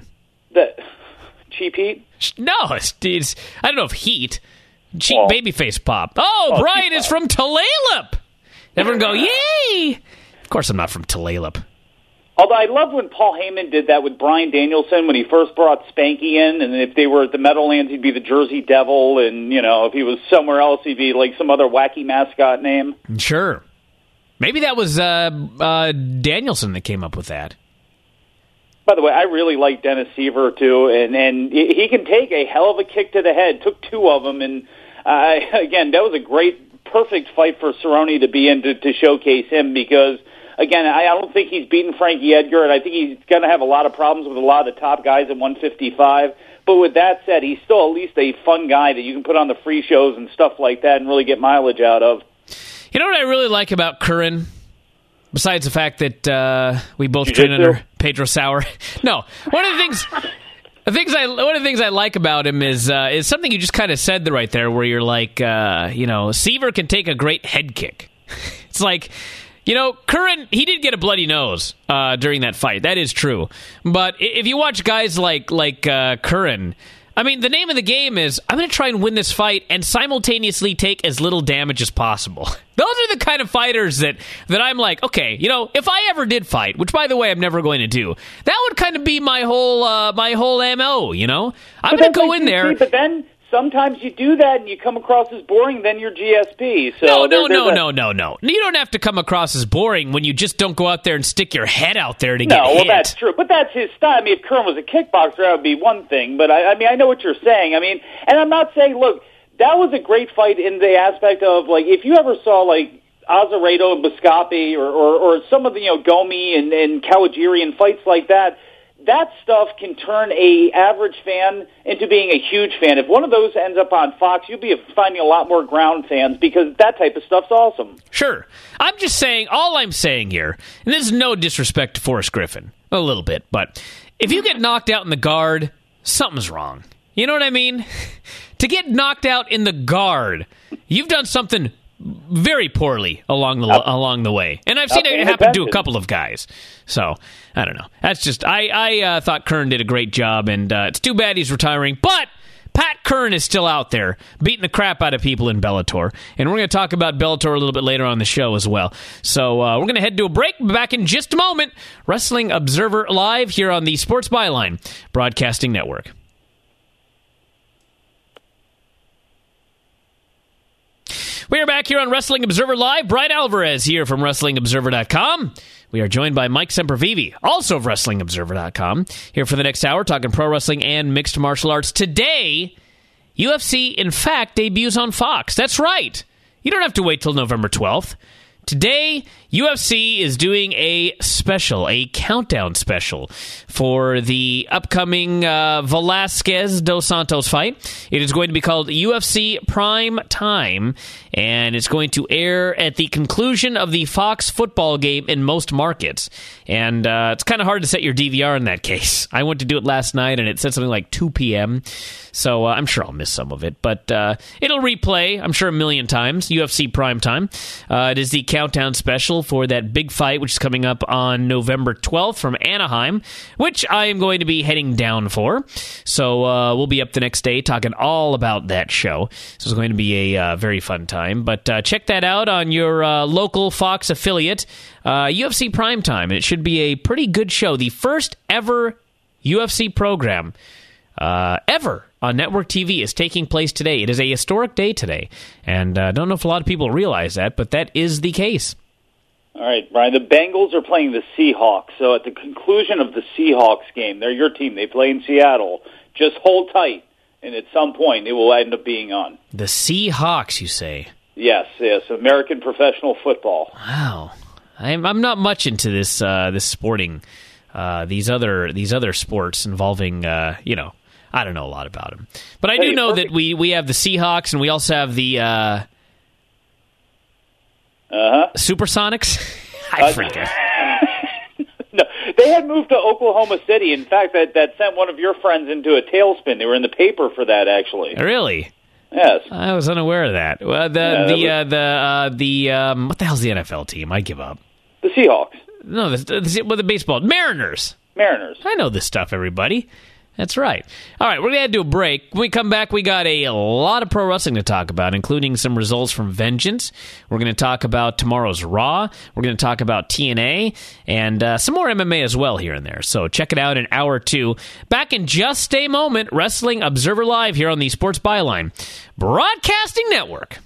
Cheap heat? No, it's I don't know if heat. Cheap babyface pop. Oh, Brian is from Tulalip. Everyone go, yay! Of course I'm not from Tulalip. Although I loved when Paul Heyman did that with Bryan Danielson when he first brought Spanky in, and if they were at the Meadowlands, he'd be the Jersey Devil, and, if he was somewhere else, he'd be like some other wacky mascot name. Sure. Maybe that was Danielson that came up with that. By the way, I really like Dennis Siver, too, and he can take a hell of a kick to the head. Took two of them, and again, that was a perfect fight for Cerrone to be in to showcase him, because, again, I don't think he's beaten Frankie Edgar, and I think he's going to have a lot of problems with a lot of the top guys at 155. But with that said, he's still at least a fun guy that you can put on the free shows and stuff like that and really get mileage out of. You know what I really like about Curran? Besides the fact that we both train under Pedro Sauer. No, one of the things I like about him is something you just kind of said right there, where you're like, Siver can take a great head kick. It's like, Curran, he did get a bloody nose during that fight. That is true. But if you watch guys like Curran, I mean, the name of the game is, I'm going to try and win this fight and simultaneously take as little damage as possible. Those are the kind of fighters that I'm like, okay, if I ever did fight, which, by the way, I'm never going to do, that would kind of be my whole MO, I'm going to go in there. But then sometimes you do that and you come across as boring, then you're GSP. So no. You don't have to come across as boring when you just don't go out there and stick your head out there to get hit. No, well, that's true. But that's his style. I mean, if Curran was a kickboxer, that would be one thing. But, I know what you're saying. I mean, and I'm not saying, look, that was a great fight in the aspect of, like, if you ever saw, like, Azaredo and Biscapi or some of the, Gomi and Kawajiri and fights like that, that stuff can turn a average fan into being a huge fan. If one of those ends up on Fox, you'll be finding a lot more ground fans, because that type of stuff's awesome. Sure. I'm just saying, all I'm saying here, and this is no disrespect to Forrest Griffin, a little bit, but if you get knocked out in the guard, something's wrong. You know what I mean? To get knocked out in the guard, you've done something very poorly along the way, and I've seen it happen to a couple of guys. So I don't know. That's just I thought Curran did a great job, and it's too bad he's retiring. But Pat Curran is still out there beating the crap out of people in Bellator, and we're going to talk about Bellator a little bit later on the show as well. So we're going to head to a break. Back in just a moment. Wrestling Observer Live here on the Sports Byline Broadcasting Network. We are back here on Wrestling Observer Live. Brian Alvarez here from WrestlingObserver.com. We are joined by Mike Sempervive, also of WrestlingObserver.com, here for the next hour, talking pro wrestling and mixed martial arts. Today, UFC, in fact, debuts on Fox. That's right. You don't have to wait till November 12th. Today, UFC is doing a countdown special for the upcoming Velasquez dos Santos fight. It is going to be called UFC Prime Time, and it's going to air at the conclusion of the Fox football game in most markets. And it's kind of hard to set your DVR in that case. I went to do it last night, and it said something like 2 p.m., so I'm sure I'll miss some of it. But it'll replay, I'm sure, a million times, UFC Prime Time. It is the countdown special for that big fight, which is coming up on November 12th from Anaheim, which I am going to be heading down for. So we'll be up the next day talking all about that show. So it's going to be a very fun time. But check that out on your local Fox affiliate, UFC Primetime. It should be a pretty good show. The first ever UFC program ever on network TV is taking place today. It is a historic day today. And I don't know if a lot of people realize that, but that is the case. All right, Brian, the Bengals are playing the Seahawks. So at the conclusion of the Seahawks game, they're your team. They play in Seattle. Just hold tight, and at some point it will end up being on. The Seahawks, you say? Yes, American professional football. Wow. I'm not much into this sporting, these other sports involving, I don't know a lot about them. But I do know that we have the Seahawks, and we also have the Supersonics? I forget. No, they had moved to Oklahoma City. In fact, that sent one of your friends into a tailspin. They were in the paper for that, actually. Really? Yes. I was unaware of that. Well, what the hell's the NFL team? I give up. The Seahawks. No, the baseball. Mariners. I know this stuff, everybody. That's right. All right, we're going to do a break. When we come back, we got a lot of pro wrestling to talk about, including some results from Vengeance. We're going to talk about tomorrow's Raw. We're going to talk about TNA and some more MMA as well here and there. So check it out in hour 2. Back in just a moment, Wrestling Observer Live here on the Sports Byline Broadcasting Network.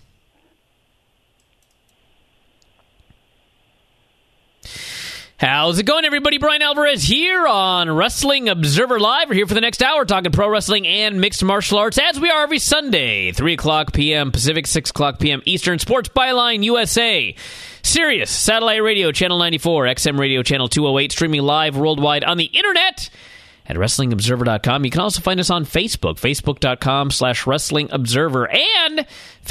How's it going, everybody? Brian Alvarez here on Wrestling Observer Live. We're here for the next hour talking pro wrestling and mixed martial arts, as we are every Sunday, 3 o'clock p.m. Pacific, 6 o'clock p.m. Eastern. Sports Byline USA. Sirius, Satellite Radio, Channel 94, XM Radio, Channel 208, streaming live worldwide on the internet at WrestlingObserver.com. You can also find us on Facebook, Facebook.com/WrestlingObserver and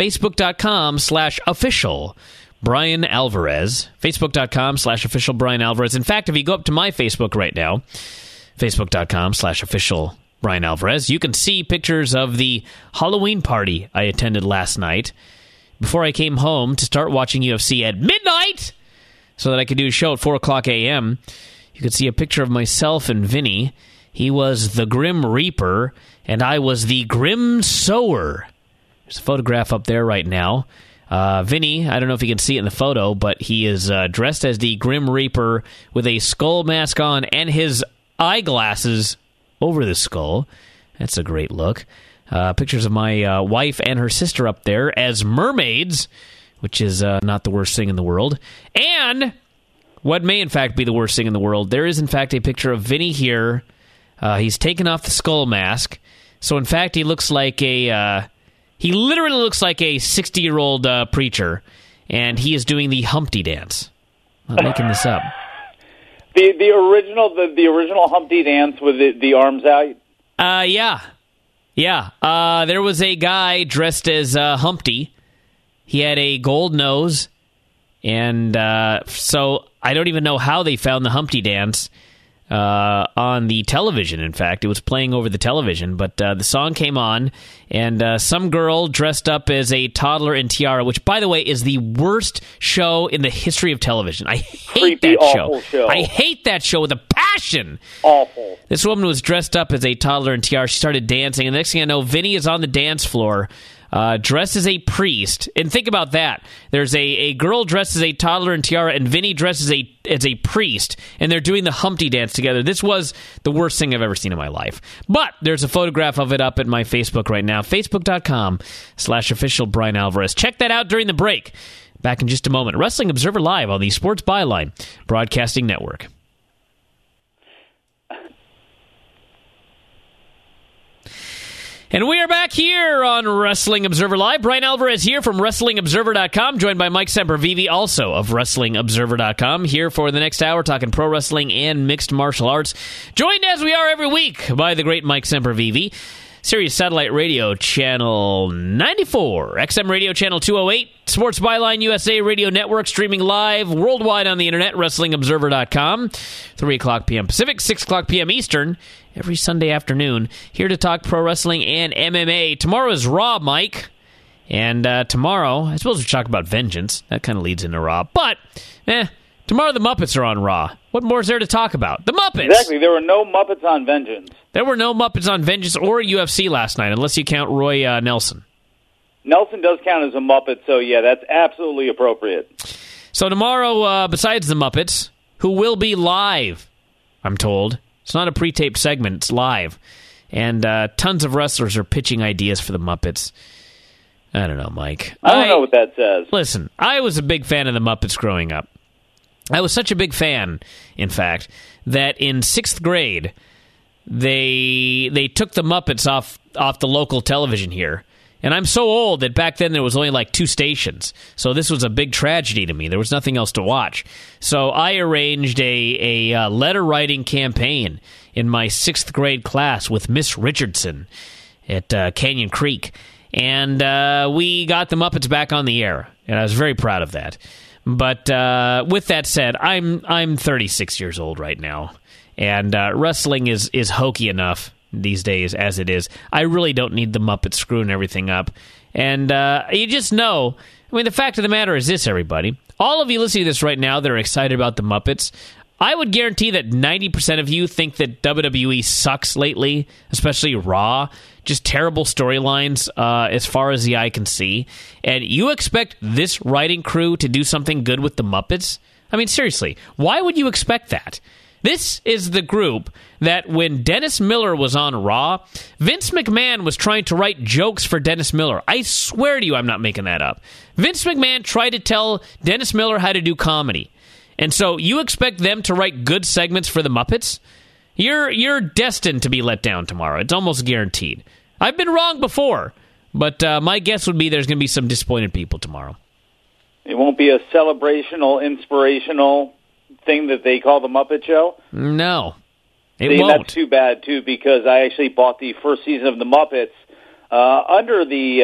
Facebook.com/official Brian Alvarez, Facebook.com/official Brian Alvarez. In fact, if you go up to my Facebook right now, Facebook.com/official Brian Alvarez, you can see pictures of the Halloween party I attended last night before I came home to start watching UFC at midnight so that I could do a show at 4 o'clock a.m. You could see a picture of myself and Vinny. He was the Grim Reaper, and I was the Grim Sower. There's a photograph up there right now. Vinny, I don't know if you can see it in the photo, but he is dressed as the Grim Reaper with a skull mask on and his eyeglasses over the skull. That's a great look. Pictures of my wife and her sister up there as mermaids, which is not the worst thing in the world. And what may, in fact, be the worst thing in the world, there is, in fact, a picture of Vinny here. He's taken off the skull mask. So, in fact, he looks like he literally looks like a 60-year-old preacher, and he is doing the Humpty dance. I'm not making this up. The original Humpty dance with the arms out? Yeah. There was a guy dressed as Humpty. He had a gold nose, and so I don't even know how they found the Humpty dance on the television. In fact, it was playing over the television, but the song came on, and some girl dressed up as a toddler in tiara, which, by the way, is the worst show in the history of television. I hate that show. I hate that show with a passion. Awful. This woman was dressed up as a toddler in tiara. She started dancing, and the next thing I know, Vinny is on the dance floor, dressed as a priest. And think about that. There's a girl dressed as a toddler in tiara, and Vinny dressed as a priest, and they're doing the Humpty dance together. This was the worst thing I've ever seen in my life. But there's a photograph of it up at my Facebook right now, Facebook.com/official Brian Alvarez. Check that out during the break. Back in just a moment. Wrestling Observer Live on the Sports Byline Broadcasting Network. And we are back here on Wrestling Observer Live. Brian Alvarez here from WrestlingObserver.com, joined by Mike Sempervive, also of WrestlingObserver.com, here for the next hour, talking pro wrestling and mixed martial arts. Joined as we are every week by the great Mike Sempervive, Sirius Satellite Radio Channel 94, XM Radio Channel 208, Sports Byline USA Radio Network, streaming live worldwide on the internet, WrestlingObserver.com, 3 o'clock p.m. Pacific, 6 o'clock p.m. Eastern, every Sunday afternoon, here to talk pro wrestling and MMA. Tomorrow is Raw, Mike. And tomorrow, I suppose we talk about Vengeance. That kind of leads into Raw. But, tomorrow the Muppets are on Raw. What more is there to talk about? The Muppets! Exactly. There were no Muppets on Vengeance. There were no Muppets on Vengeance or UFC last night, unless you count Roy Nelson. Nelson does count as a Muppet, so yeah, that's absolutely appropriate. So tomorrow, besides the Muppets, who will be live, I'm told. It's not a pre-taped segment, it's live. And tons of wrestlers are pitching ideas for the Muppets. I don't know, Mike. I don't know what that says. Listen, I was a big fan of the Muppets growing up. I was such a big fan, in fact, that in 6th grade, they took the Muppets off the local television here. And I'm so old that back then there was only like 2 stations. So this was a big tragedy to me. There was nothing else to watch. So I arranged a letter-writing campaign in my 6th grade class with Miss Richardson at Canyon Creek. And we got the Muppets back on the air. And I was very proud of that. But with that said, I'm 36 years old right now. And wrestling is hokey enough these days as it is. I really don't need the Muppets screwing everything up. And you just know, I mean, the fact of the matter is this, everybody. All of you listening to this right now that are excited about the Muppets, I would guarantee that 90% of you think that WWE sucks lately, especially Raw. Just terrible storylines as far as the eye can see. And you expect this writing crew to do something good with the Muppets? I mean, seriously, why would you expect that? This is the group that when Dennis Miller was on Raw, Vince McMahon was trying to write jokes for Dennis Miller. I swear to you, I'm not making that up. Vince McMahon tried to tell Dennis Miller how to do comedy. And so you expect them to write good segments for the Muppets? You're destined to be let down tomorrow. It's almost guaranteed. I've been wrong before, but my guess would be there's going to be some disappointed people tomorrow. It won't be a celebrational, inspirational thing that they call the Muppet Show? No, it won't. That's too bad, too, because I actually bought the first season of the Muppets under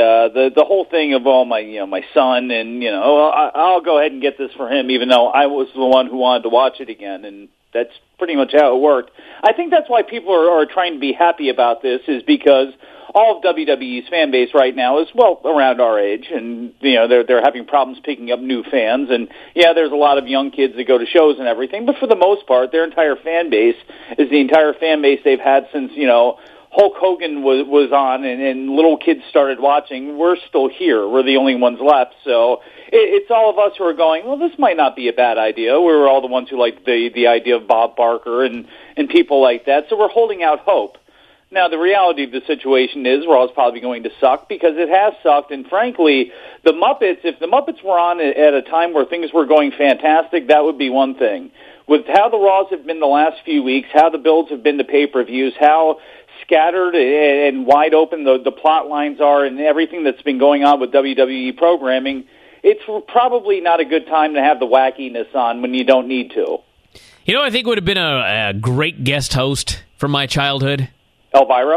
the whole thing of my son, and I'll go ahead and get this for him, even though I was the one who wanted to watch it again, and that's pretty much how it worked. I think that's why people are trying to be happy about this, is because all of WWE's fan base right now is, well, around our age, and they're having problems picking up new fans, and there's a lot of young kids that go to shows and everything, but for the most part, their entire fan base is the entire fan base they've had since Hulk Hogan was on, and little kids started watching. We're still here. We're the only ones left, so it's all of us who are going, well, this might not be a bad idea. We were all the ones who liked the idea of Bob Barker and people like that, so we're holding out hope. Now, the reality of the situation is Raw is probably going to suck, because it has sucked, and frankly, the Muppets, if the Muppets were on at a time where things were going fantastic, that would be one thing. With how the Raws have been the last few weeks, how the builds have been to pay-per-views, how scattered and wide open the plot lines are, and everything that's been going on with WWE programming, it's probably not a good time to have the wackiness on when you don't need to. I think would have been a great guest host from my childhood. Elvira?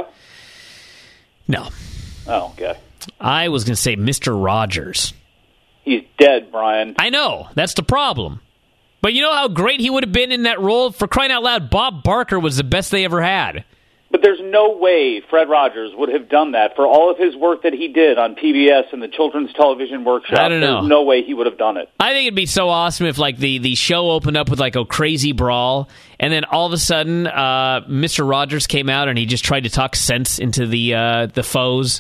No. Oh, okay. I was going to say Mr. Rogers. He's dead, Brian. I know. That's the problem. But you know how great he would have been in that role? For crying out loud, Bob Barker was the best they ever had. But there's no way Fred Rogers would have done that for all of his work that he did on PBS and the Children's Television Workshop. I don't know. There's no way he would have done it. I think it'd be so awesome if the show opened up with a crazy brawl, and then all of a sudden Mr. Rogers came out and he just tried to talk sense into the foes.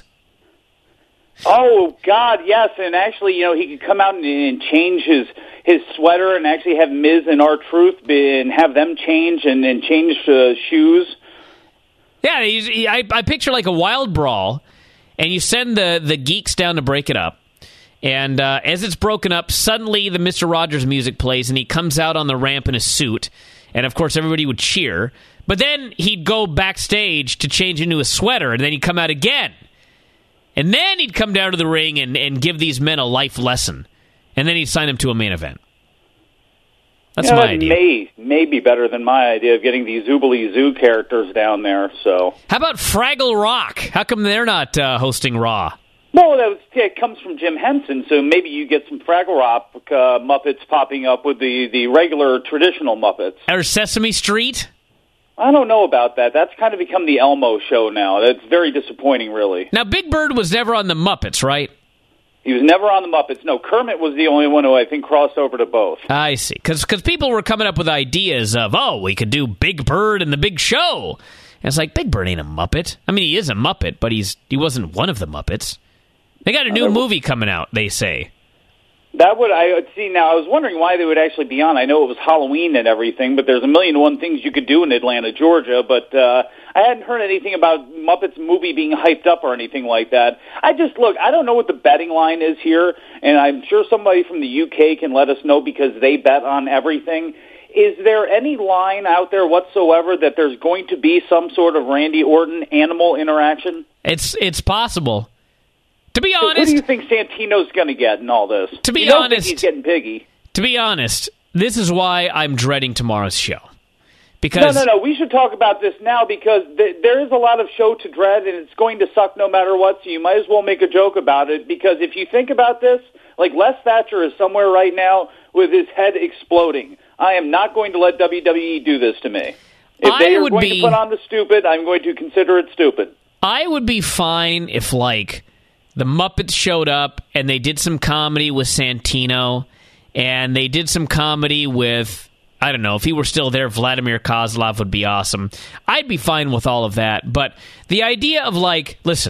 Oh, God, yes. And actually, he could come out and change his sweater and actually have Miz and R-Truth and have them change and change shoes. Yeah, I picture a wild brawl, and you send the geeks down to break it up. And as it's broken up, suddenly the Mr. Rogers music plays, and he comes out on the ramp in a suit. And, of course, everybody would cheer. But then he'd go backstage to change into a sweater, and then he'd come out again. And then he'd come down to the ring and give these men a life lesson. And then he'd sign them to a main event. That's my idea. May be better than my idea of getting these Zoobly Zoo characters down there. So, how about Fraggle Rock? How come they're not hosting Raw? Well, it comes from Jim Henson, so maybe you get some Fraggle Rock Muppets popping up with the regular traditional Muppets. Or Sesame Street? I don't know about that. That's kind of become the Elmo show now. That's very disappointing, really. Now, Big Bird was never on the Muppets, right? He was never on the Muppets. No, Kermit was the only one who I think crossed over to both. I see. Because people were coming up with ideas of, we could do Big Bird and the Big Show. And it's like, Big Bird ain't a Muppet. I mean, he is a Muppet, but he wasn't one of the Muppets. They got a new movie coming out, they say. That would I see now. I was wondering why they would actually be on. I know it was Halloween and everything, but there's 1,000,001 things you could do in Atlanta, Georgia. But I hadn't heard anything about Muppets movie being hyped up or anything like that. I don't know what the betting line is here, and I'm sure somebody from the UK can let us know because they bet on everything. Is there any line out there whatsoever that there's going to be some sort of Randy Orton animal interaction? It's possible. To be honest, what do you think Santino's going to get in all this? To be you don't honest, think he's getting piggy. To be honest, this is why I'm dreading tomorrow's show. Because no, we should talk about this now because there is a lot of show to dread, and it's going to suck no matter what. So you might as well make a joke about it because if you think about this, like Les Thatcher is somewhere right now with his head exploding. I am not going to let WWE do this to me. If they are going to put on the stupid, I'm going to consider it stupid. I would be fine if the Muppets showed up and they did some comedy with Santino and they did some comedy with, I don't know, if he were still there, Vladimir Kozlov would be awesome. I'd be fine with all of that. But the idea of listen,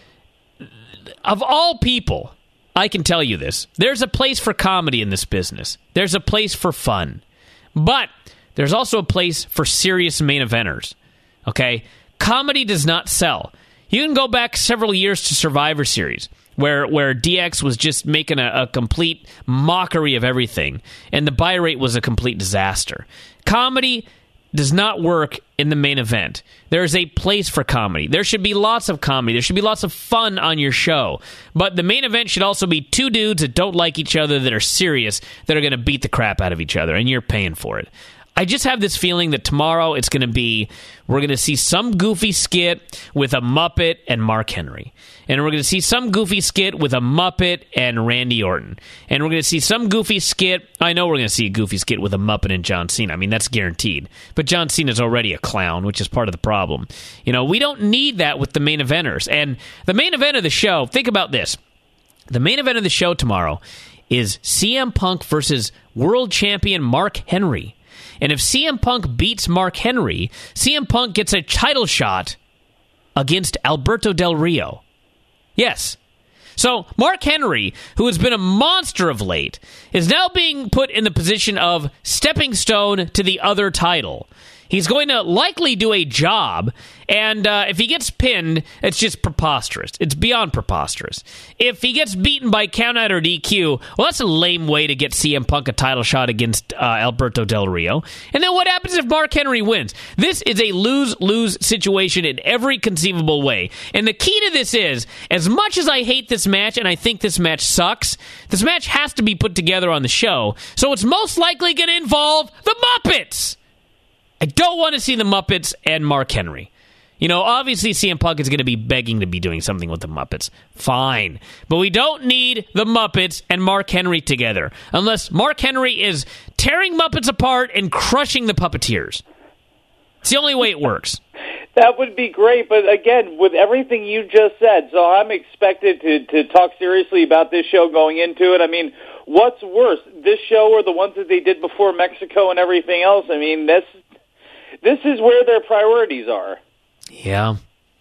of all people, I can tell you this. There's a place for comedy in this business. There's a place for fun. But there's also a place for serious main eventers. Okay? Comedy does not sell. You can go back several years to Survivor Series, where DX was just making a complete mockery of everything, and the buy rate was a complete disaster. Comedy does not work in the main event. There is a place for comedy. There should be lots of comedy. There should be lots of fun on your show. But the main event should also be two dudes that don't like each other, that are serious, that are going to beat the crap out of each other, and you're paying for it. I just have this feeling that tomorrow we're going to see some goofy skit with a Muppet and Mark Henry. And we're going to see some goofy skit with a Muppet and Randy Orton. And we're going to see some goofy skit, I know we're going to see a goofy skit with a Muppet and John Cena. I mean, that's guaranteed. But John Cena's already a clown, which is part of the problem. We don't need that with the main eventers. And the main event of the show, think about this. The main event of the show tomorrow is CM Punk versus world champion Mark Henry. And if CM Punk beats Mark Henry, CM Punk gets a title shot against Alberto Del Rio. Yes. So Mark Henry, who has been a monster of late, is now being put in the position of stepping stone to the other title. He's going to likely do a job, and if he gets pinned, it's just preposterous. It's beyond preposterous. If he gets beaten by countout or DQ, well, that's a lame way to get CM Punk a title shot against Alberto Del Rio. And then what happens if Mark Henry wins? This is a lose-lose situation in every conceivable way. And the key to this is, as much as I hate this match and I think this match sucks, this match has to be put together on the show, so it's most likely going to involve the Muppets. I don't want to see the Muppets and Mark Henry. Obviously CM Punk is going to be begging to be doing something with the Muppets. Fine. But we don't need the Muppets and Mark Henry together. Unless Mark Henry is tearing Muppets apart and crushing the puppeteers. It's the only way it works. That would be great, but again, with everything you just said, so I'm expected to talk seriously about this show going into it. I mean, what's worse, this show or the ones that they did before Mexico and everything else? I mean, this is where their priorities are. Yeah.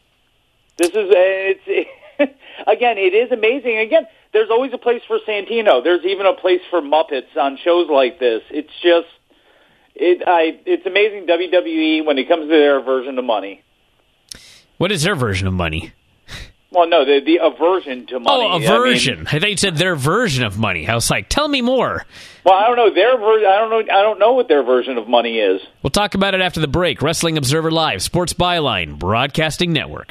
This is, again, it is amazing. Again, there's always a place for Santino. There's even a place for Muppets on shows like this. It's just, it's amazing WWE when it comes to their version of money. What is their version of money? Well, no, the aversion to money. Oh, aversion. I thought you said their version of money. I was like, tell me more. Well, I don't know their version. I don't know what their version of money is. We'll talk about it after the break. Wrestling Observer Live, Sports Byline Broadcasting Network.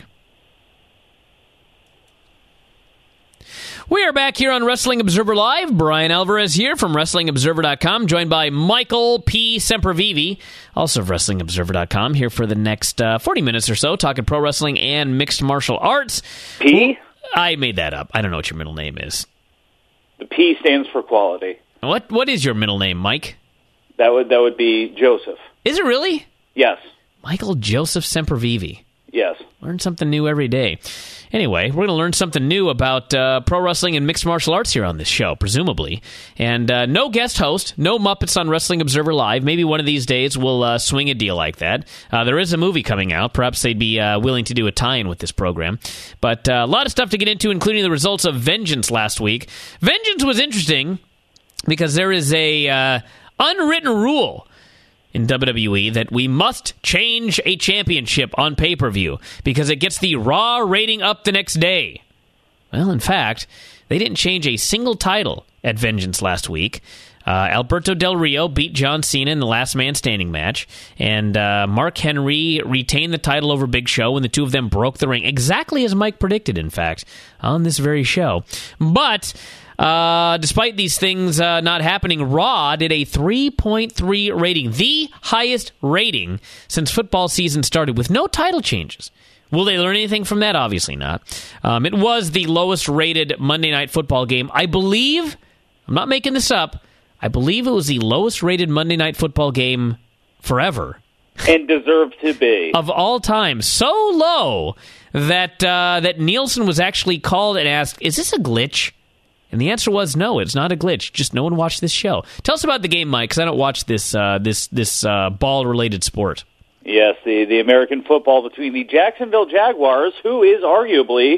We are back here on Wrestling Observer Live. Brian Alvarez here from WrestlingObserver.com, joined by Michael P. Sempervive, also of WrestlingObserver.com, here for the next 40 minutes or so, talking pro wrestling and mixed martial arts. P? I made that up. I don't know what your middle name is. The P stands for quality. What is your middle name, Mike? That would be Joseph. Is it really? Yes. Michael Joseph Sempervive. Yes. Learn something new every day. Anyway, we're going to learn something new about pro wrestling and mixed martial arts here on this show, presumably. And no guest host, no Muppets on Wrestling Observer Live. Maybe one of these days we'll swing a deal like that. There is a movie coming out. Perhaps they'd be willing to do a tie-in with this program. But a lot of stuff to get into, including the results of Vengeance last week. Vengeance was interesting because there is a unwritten rule in WWE that we must change a championship on pay-per-view because it gets the Raw rating up the next day. Well, in fact, they didn't change a single title at Vengeance last week. Alberto Del Rio beat John Cena in the last man standing match, and Mark Henry retained the title over Big Show when the two of them broke the ring, exactly as Mike predicted, in fact, on this very show. But despite these things not happening, Raw did a 3.3 rating, the highest rating since football season started, with no title changes. Will they learn anything from that? Obviously not. It was the lowest rated Monday Night Football game. I believe, I'm not making this up, I believe it was the lowest rated Monday Night Football game forever. And deserved to be. Of all time. So low that that Nielsen was actually called and asked, is this a glitch? And the answer was no, it's not a glitch. Just no one watched this show. Tell us about the game, Mike, because I don't watch this ball-related sport. Yes, the American football between the Jacksonville Jaguars, who is arguably,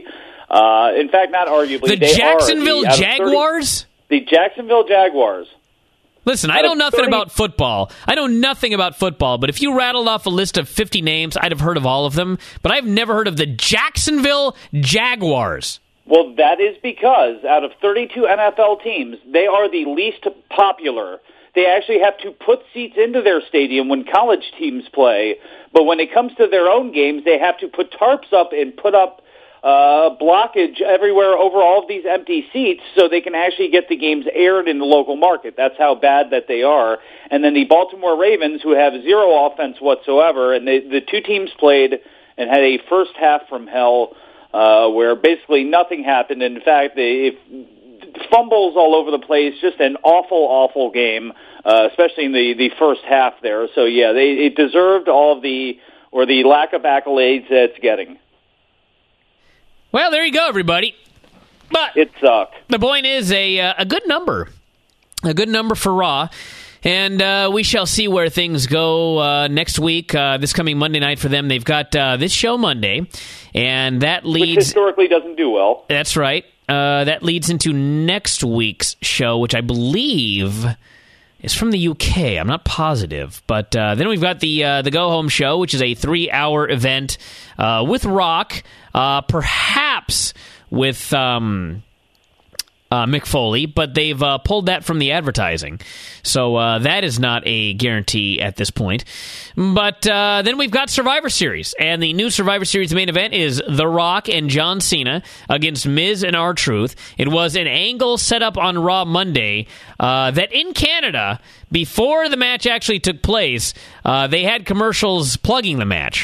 in fact, not arguably, the Jacksonville Jaguars? The Jacksonville Jaguars. Listen, I know nothing about football. I know nothing about football, but if you rattled off a list of 50 names, I'd have heard of all of them. But I've never heard of the Jacksonville Jaguars. Well, that is because out of 32 NFL teams, they are the least popular. They actually have to put seats into their stadium when college teams play, but when it comes to their own games, they have to put tarps up and put up blockage everywhere over all of these empty seats so they can actually get the games aired in the local market. That's how bad that they are. And then the Baltimore Ravens, who have zero offense whatsoever, and the two teams played and had a first half from hell where basically nothing happened. In fact, fumbles all over the place, just an awful game, especially in the first half there. So, yeah, it deserved all of the lack of accolades that it's getting. Well, there you go, everybody. But it sucked. The point is a good number. A good number for Raw. And we shall see where things go next week, this coming Monday night for them. They've got this show Monday, and that leads... Which historically doesn't do well. That's right. That leads into next week's show, which I believe is from the UK. I'm not positive. But then we've got the Go Home show, which is a 3-hour event with Rock, perhaps with... Mick Foley, but they've pulled that from the advertising. So that is not a guarantee at this point. But then we've got Survivor Series, and the new Survivor Series main event is The Rock and John Cena against Miz and R-Truth. It was an angle set up on Raw Monday that in Canada, before the match actually took place, they had commercials plugging the match.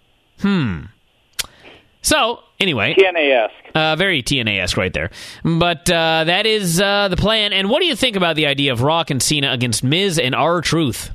So, anyway. TNA-esque. Very TNA-esque right there. But that is the plan. And what do you think about the idea of Rock and Cena against Miz and R-Truth?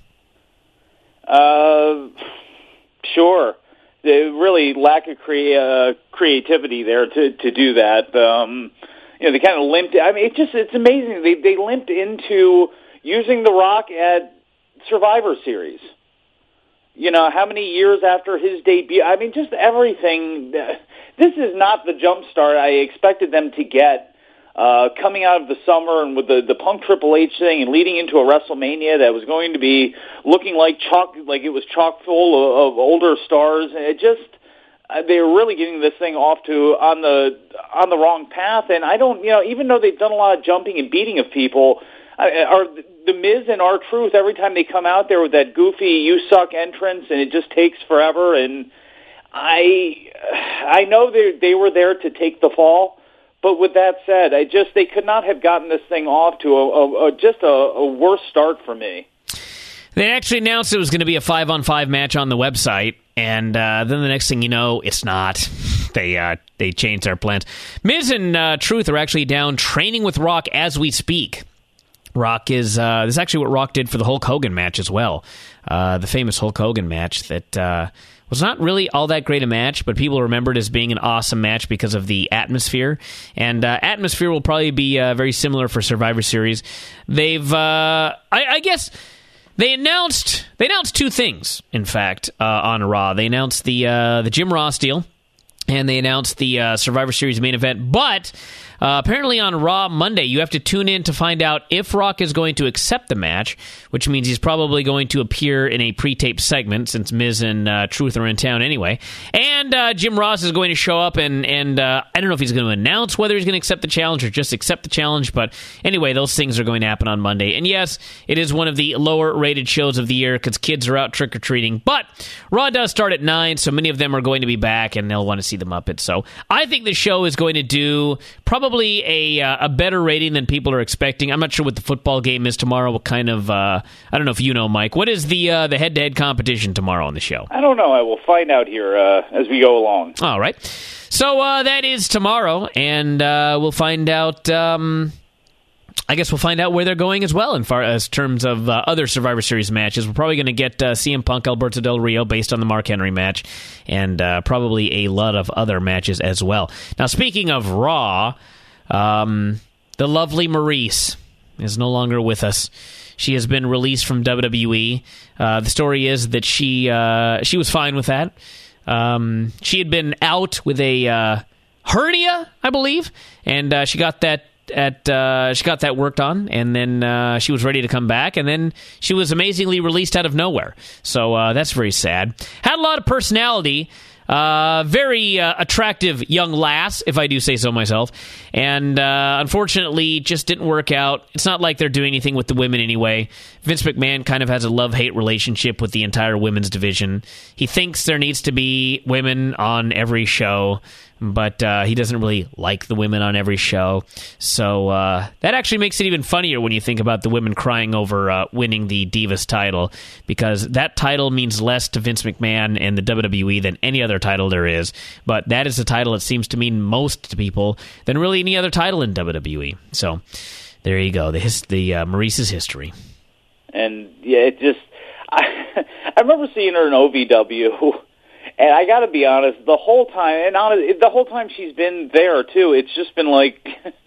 Sure. The really lack of creativity there to do that. They kind of limped. I mean, it's amazing. They limped into using The Rock at Survivor Series. You know, how many years after his debut? I mean, just everything. This is not the jump start I expected them to get coming out of the summer and with the Punk Triple H thing and leading into a WrestleMania that was going to be looking like it was chock full of older stars. And it just, they're really getting this thing off to on the wrong path. And I don't, even though they've done a lot of jumping and beating of people, are the Miz and R-Truth, every time they come out there with that goofy "you suck" entrance, and it just takes forever. And I know they were there to take the fall. But with that said, they could not have gotten this thing off to a worse start for me. They actually announced it was going to be a 5-on-5 match on the website, and then the next thing you know, it's not. They changed their plans. Miz and Truth are actually down training with Rock as we speak. Rock is this is actually what Rock did for the Hulk Hogan match as well. The famous Hulk Hogan match that was not really all that great a match, but people remember it as being an awesome match because of the atmosphere. And atmosphere will probably be very similar for Survivor Series. They've, I guess, they announced two things. In fact, on Raw, they announced the Jim Ross deal, and they announced the Survivor Series main event. But apparently on Raw Monday, you have to tune in to find out if Rock is going to accept the match, which means he's probably going to appear in a pre-taped segment since Miz and Truth are in town anyway. And Jim Ross is going to show up, and I don't know if he's going to announce whether he's going to accept the challenge or just accept the challenge, but anyway, those things are going to happen on Monday. And yes, it is one of the lower-rated shows of the year because kids are out trick-or-treating, but Raw does start at 9, so many of them are going to be back, and they'll want to see the Muppets. So I think the show is going to do probably a better rating than people are expecting. I'm not sure what the football game is tomorrow. What kind of I don't know if you know, Mike. What is the head-to-head competition tomorrow on the show? I don't know. I will find out here as we go along. All right. So that is tomorrow, and we'll find out. I guess we'll find out where they're going as well in far as terms of other Survivor Series matches. We're probably going to get CM Punk, Alberto Del Rio based on the Mark Henry match, and probably a lot of other matches as well. Now, speaking of Raw, the lovely Maryse is no longer with us. She has been released from WWE. The story is that she was fine with that. She had been out with a hernia, I believe, and she got that. She got that worked on, and then she was ready to come back, and then she was amazingly released out of nowhere. So that's very sad. Had a lot of personality. Very attractive young lass, if I do say so myself. And unfortunately, just didn't work out. It's not like they're doing anything with the women anyway. Vince McMahon kind of has a love-hate relationship with the entire women's division. He thinks there needs to be women on every show, but he doesn't really like the women on every show. So that actually makes it even funnier when you think about the women crying over winning the Divas title, because that title means less to Vince McMahon and the WWE than any other title there is. But that is a title that seems to mean most to people than really any other title in WWE. So there you go, the Maryse's history. And yeah, it just I remember seeing her in OVW. And I got to be honest, the whole time she's been there too, it's just been like,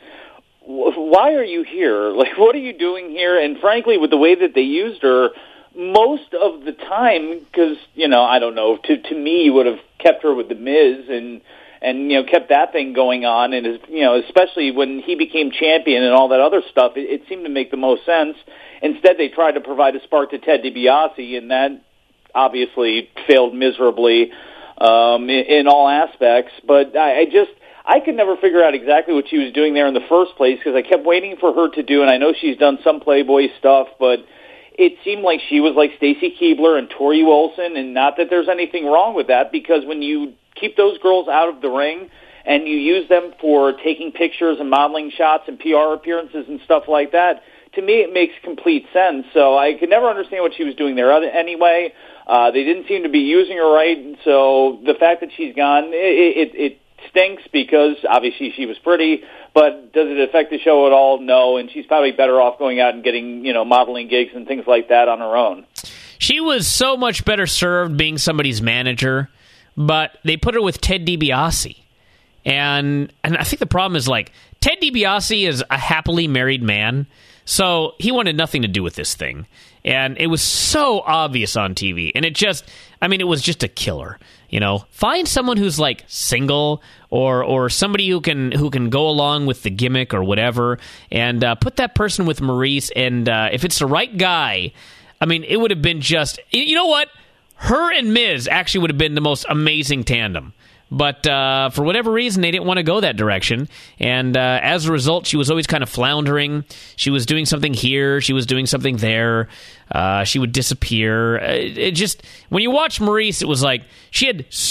why are you here? Like, what are you doing here? And frankly, with the way that they used her, most of the time, because I don't know, to me, you would have kept her with the Miz and kept that thing going on, and especially when he became champion and all that other stuff, it seemed to make the most sense. Instead, they tried to provide a spark to Ted DiBiase, and that obviously failed miserably in all aspects. But I could never figure out exactly what she was doing there in the first place, because I kept waiting for her to do, and I know she's done some Playboy stuff, but it seemed like she was like Stacy Keibler and Tori Wilson, and not that there's anything wrong with that, because when you keep those girls out of the ring and you use them for taking pictures and modeling shots and PR appearances and stuff like that, to me it makes complete sense. So I could never understand what she was doing there anyway. They didn't seem to be using her right, so the fact that she's gone, it stinks, because obviously she was pretty, but does it affect the show at all? No, and she's probably better off going out and getting modeling gigs and things like that on her own. She was so much better served being somebody's manager, but they put her with Ted DiBiase. And I think the problem is, like, Ted DiBiase is a happily married man, so he wanted nothing to do with this thing. And it was so obvious on TV. And it was just a killer. Find someone who's, like, single or somebody who can go along with the gimmick or whatever, and put that person with Maryse. And if it's the right guy, it would have been just... You know what? Her and Miz actually would have been the most amazing tandem. but for whatever reason, they didn't want to go that direction. And as a result, she was always kind of floundering. She was doing something here. She was doing something there. She would disappear. It just, when you watch Maryse, it was like she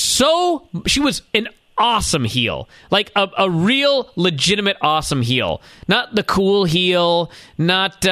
was an awesome heel, like a real legitimate awesome heel, not the cool heel, not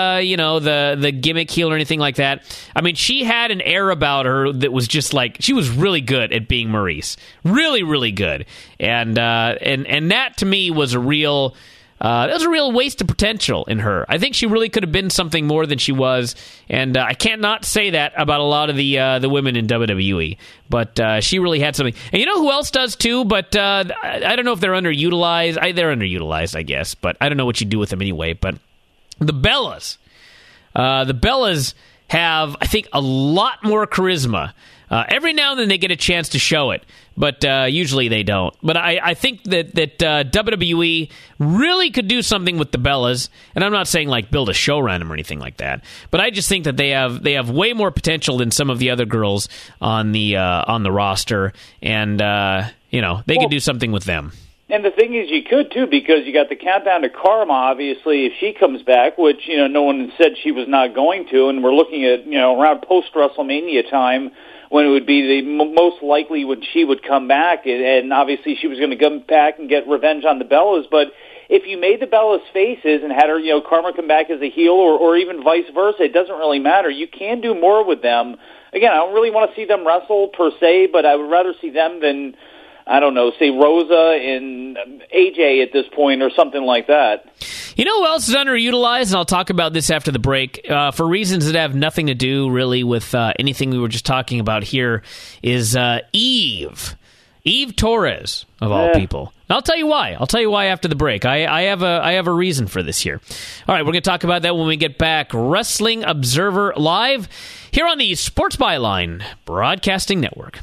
the gimmick heel or anything like that. I mean, she had an air about her that was just like, she was really good at being Maryse, really, really good, and that to me was a real. That was a real waste of potential in her. I think she really could have been something more than she was, and I can't not say that about a lot of the women in WWE. But she really had something. And you know who else does too? But I don't know if they're underutilized. They're underutilized, I guess. But I don't know what you do with them anyway. But the Bellas. The Bellas have, I think, a lot more charisma. Every now and then they get a chance to show it, but usually they don't. But I think that WWE really could do something with the Bellas, and I'm not saying like build a show around them or anything like that. But I just think that they have way more potential than some of the other girls on the roster, and they could do something with them. And the thing is, you could, too, because you got the countdown to Karma, obviously, if she comes back, which, no one said she was not going to, and we're looking at, around post-WrestleMania time, when it would be the most likely when she would come back, and obviously she was going to come back and get revenge on the Bellas, but if you made the Bellas faces and had her, Karma come back as a heel, or even vice versa, it doesn't really matter. You can do more with them. Again, I don't really want to see them wrestle per se, but I would rather see them than, I don't know, say Rosa and AJ at this point or something like that. You know who else is underutilized? And I'll talk about this after the break. For reasons that have nothing to do really with anything we were just talking about here is Eve. Eve Torres, of all people. And I'll tell you why. I'll tell you why after the break. I have a reason for this here. All right, we're going to talk about that when we get back. Wrestling Observer Live here on the Sports Byline Broadcasting Network.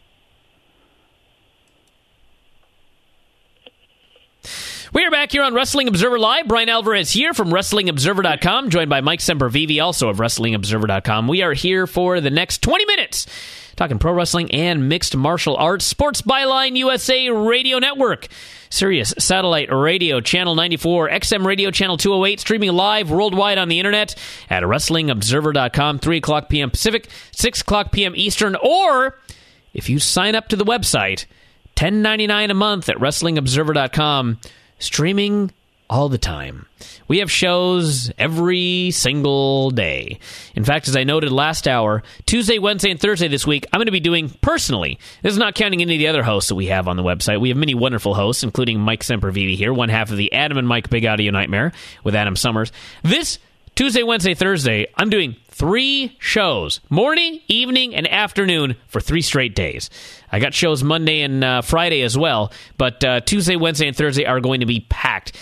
We are back here on Wrestling Observer Live. Brian Alvarez here from WrestlingObserver.com, joined by Mike Sempervive, also of WrestlingObserver.com. We are here for the next 20 minutes, talking pro wrestling and mixed martial arts. Sports Byline USA Radio Network, Sirius Satellite Radio, Channel 94, XM Radio, Channel 208, streaming live worldwide on the internet at WrestlingObserver.com, 3 o'clock p.m. Pacific, 6 o'clock p.m. Eastern, or if you sign up to the website, $10.99 a month at WrestlingObserver.com, streaming all the time. We have shows every single day. In fact, as I noted last hour, Tuesday, Wednesday, and Thursday this week, I'm going to be doing personally. This is not counting any of the other hosts that we have on the website. We have many wonderful hosts, including Mike Sempervive here, one half of the Adam and Mike Big Audio Nightmare with Adam Summers. This Tuesday, Wednesday, Thursday, I'm doing 3 shows, morning, evening, and afternoon for 3 straight days. I got shows Monday and Friday as well, but Tuesday, Wednesday, and Thursday are going to be packed.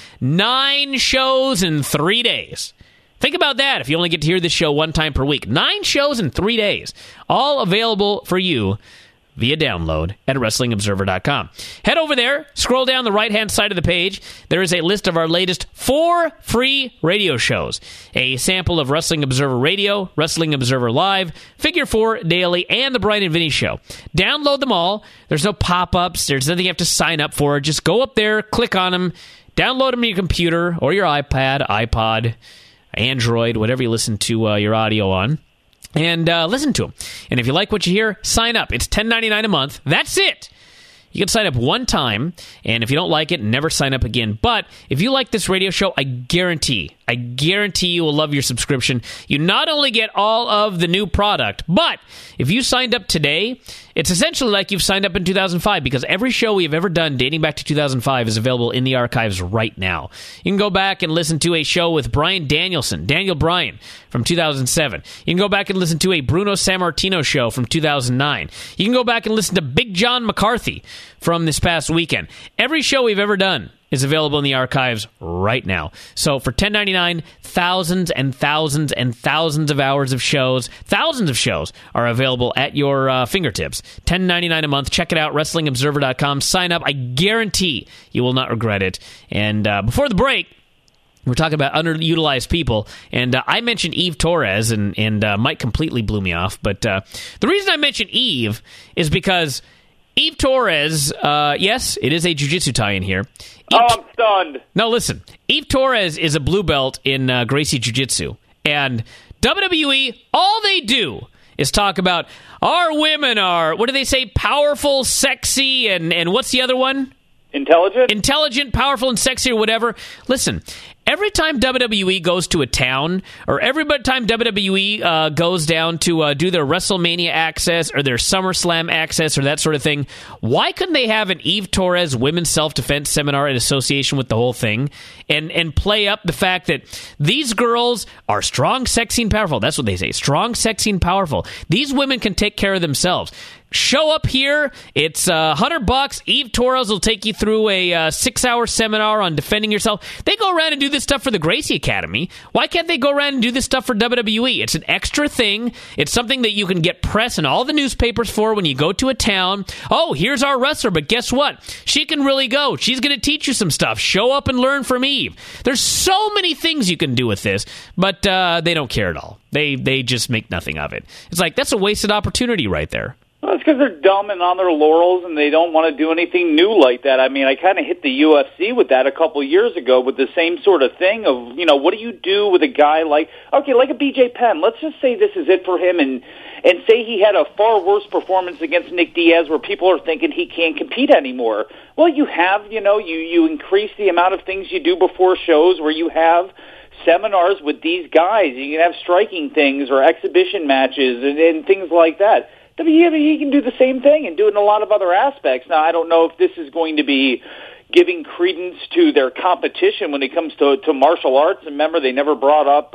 9 shows in 3 days. Think about that if you only get to hear this show one time per week. 9 shows in 3 days, all available for you via download at WrestlingObserver.com. Head over there, scroll down the right-hand side of the page. There is a list of our latest 4 free radio shows. A sample of Wrestling Observer Radio, Wrestling Observer Live, Figure 4 Daily, and The Brian and Vinny Show. Download them all. There's no pop-ups. There's nothing you have to sign up for. Just go up there, click on them, download them on your computer or your iPad, iPod, Android, whatever you listen to your audio on. And listen to them. And if you like what you hear, sign up. It's $10.99 a month. That's it. You can sign up one time, and if you don't like it, never sign up again. But if you like this radio show, I guarantee you will love your subscription. You not only get all of the new product, but if you signed up today, it's essentially like you've signed up in 2005, because every show we have ever done dating back to 2005 is available in the archives right now. You can go back and listen to a show with Bryan Danielson, Daniel Bryan, from 2007. You can go back and listen to a Bruno Sammartino show from 2009. You can go back and listen to Big John McCarthy from this past weekend. Every show we've ever done is available in the archives right now. So for $10.99, thousands and thousands and thousands of hours of shows, thousands of shows are available at your fingertips. $10.99 a month. Check it out, WrestlingObserver.com. Sign up. I guarantee you will not regret it. And before the break, we're talking about underutilized people, and I mentioned Eve Torres, and Mike completely blew me off. But the reason I mentioned Eve is because Eve Torres, yes, it is a jiu-jitsu tie-in here. I'm stunned. No, listen. Eve Torres is a blue belt in Gracie Jiu-Jitsu. And WWE, all they do is talk about our women are, what do they say, powerful, sexy, and what's the other one? Intelligent, powerful, and sexy, or whatever. Listen, every time WWE goes to a town, or every time WWE goes down to do their WrestleMania access or their SummerSlam access or that sort of thing, why couldn't they have an Eve Torres women's self-defense seminar in association with the whole thing and play up the fact that these girls are strong, sexy, and powerful? That's what they say. Strong, sexy, and powerful. These women can take care of themselves. Show up here. It's $100. Eve Torres will take you through a 6-hour seminar on defending yourself. They go around and do this stuff for the Gracie Academy. Why can't they go around and do this stuff for WWE? It's an extra thing. It's something that you can get press in all the newspapers for when you go to a town. Oh, here's our wrestler, but guess what? She can really go. She's going to teach you some stuff. Show up and learn from Eve. There's so many things you can do with this, but they don't care at all. They just make nothing of it. It's like, that's a wasted opportunity right there. Well, it's because they're dumb and on their laurels, and they don't want to do anything new like that. I mean, I kind of hit the UFC with that a couple of years ago with the same sort of thing of, what do you do with a guy like a BJ Penn? Let's just say this is it for him, and say he had a far worse performance against Nick Diaz where people are thinking he can't compete anymore. Well, you have, you increase the amount of things you do before shows where you have seminars with these guys. You can have striking things or exhibition matches and things like that. WWE can do the same thing and do it in a lot of other aspects. Now, I don't know if this is going to be giving credence to their competition when it comes to martial arts. And remember, they never brought up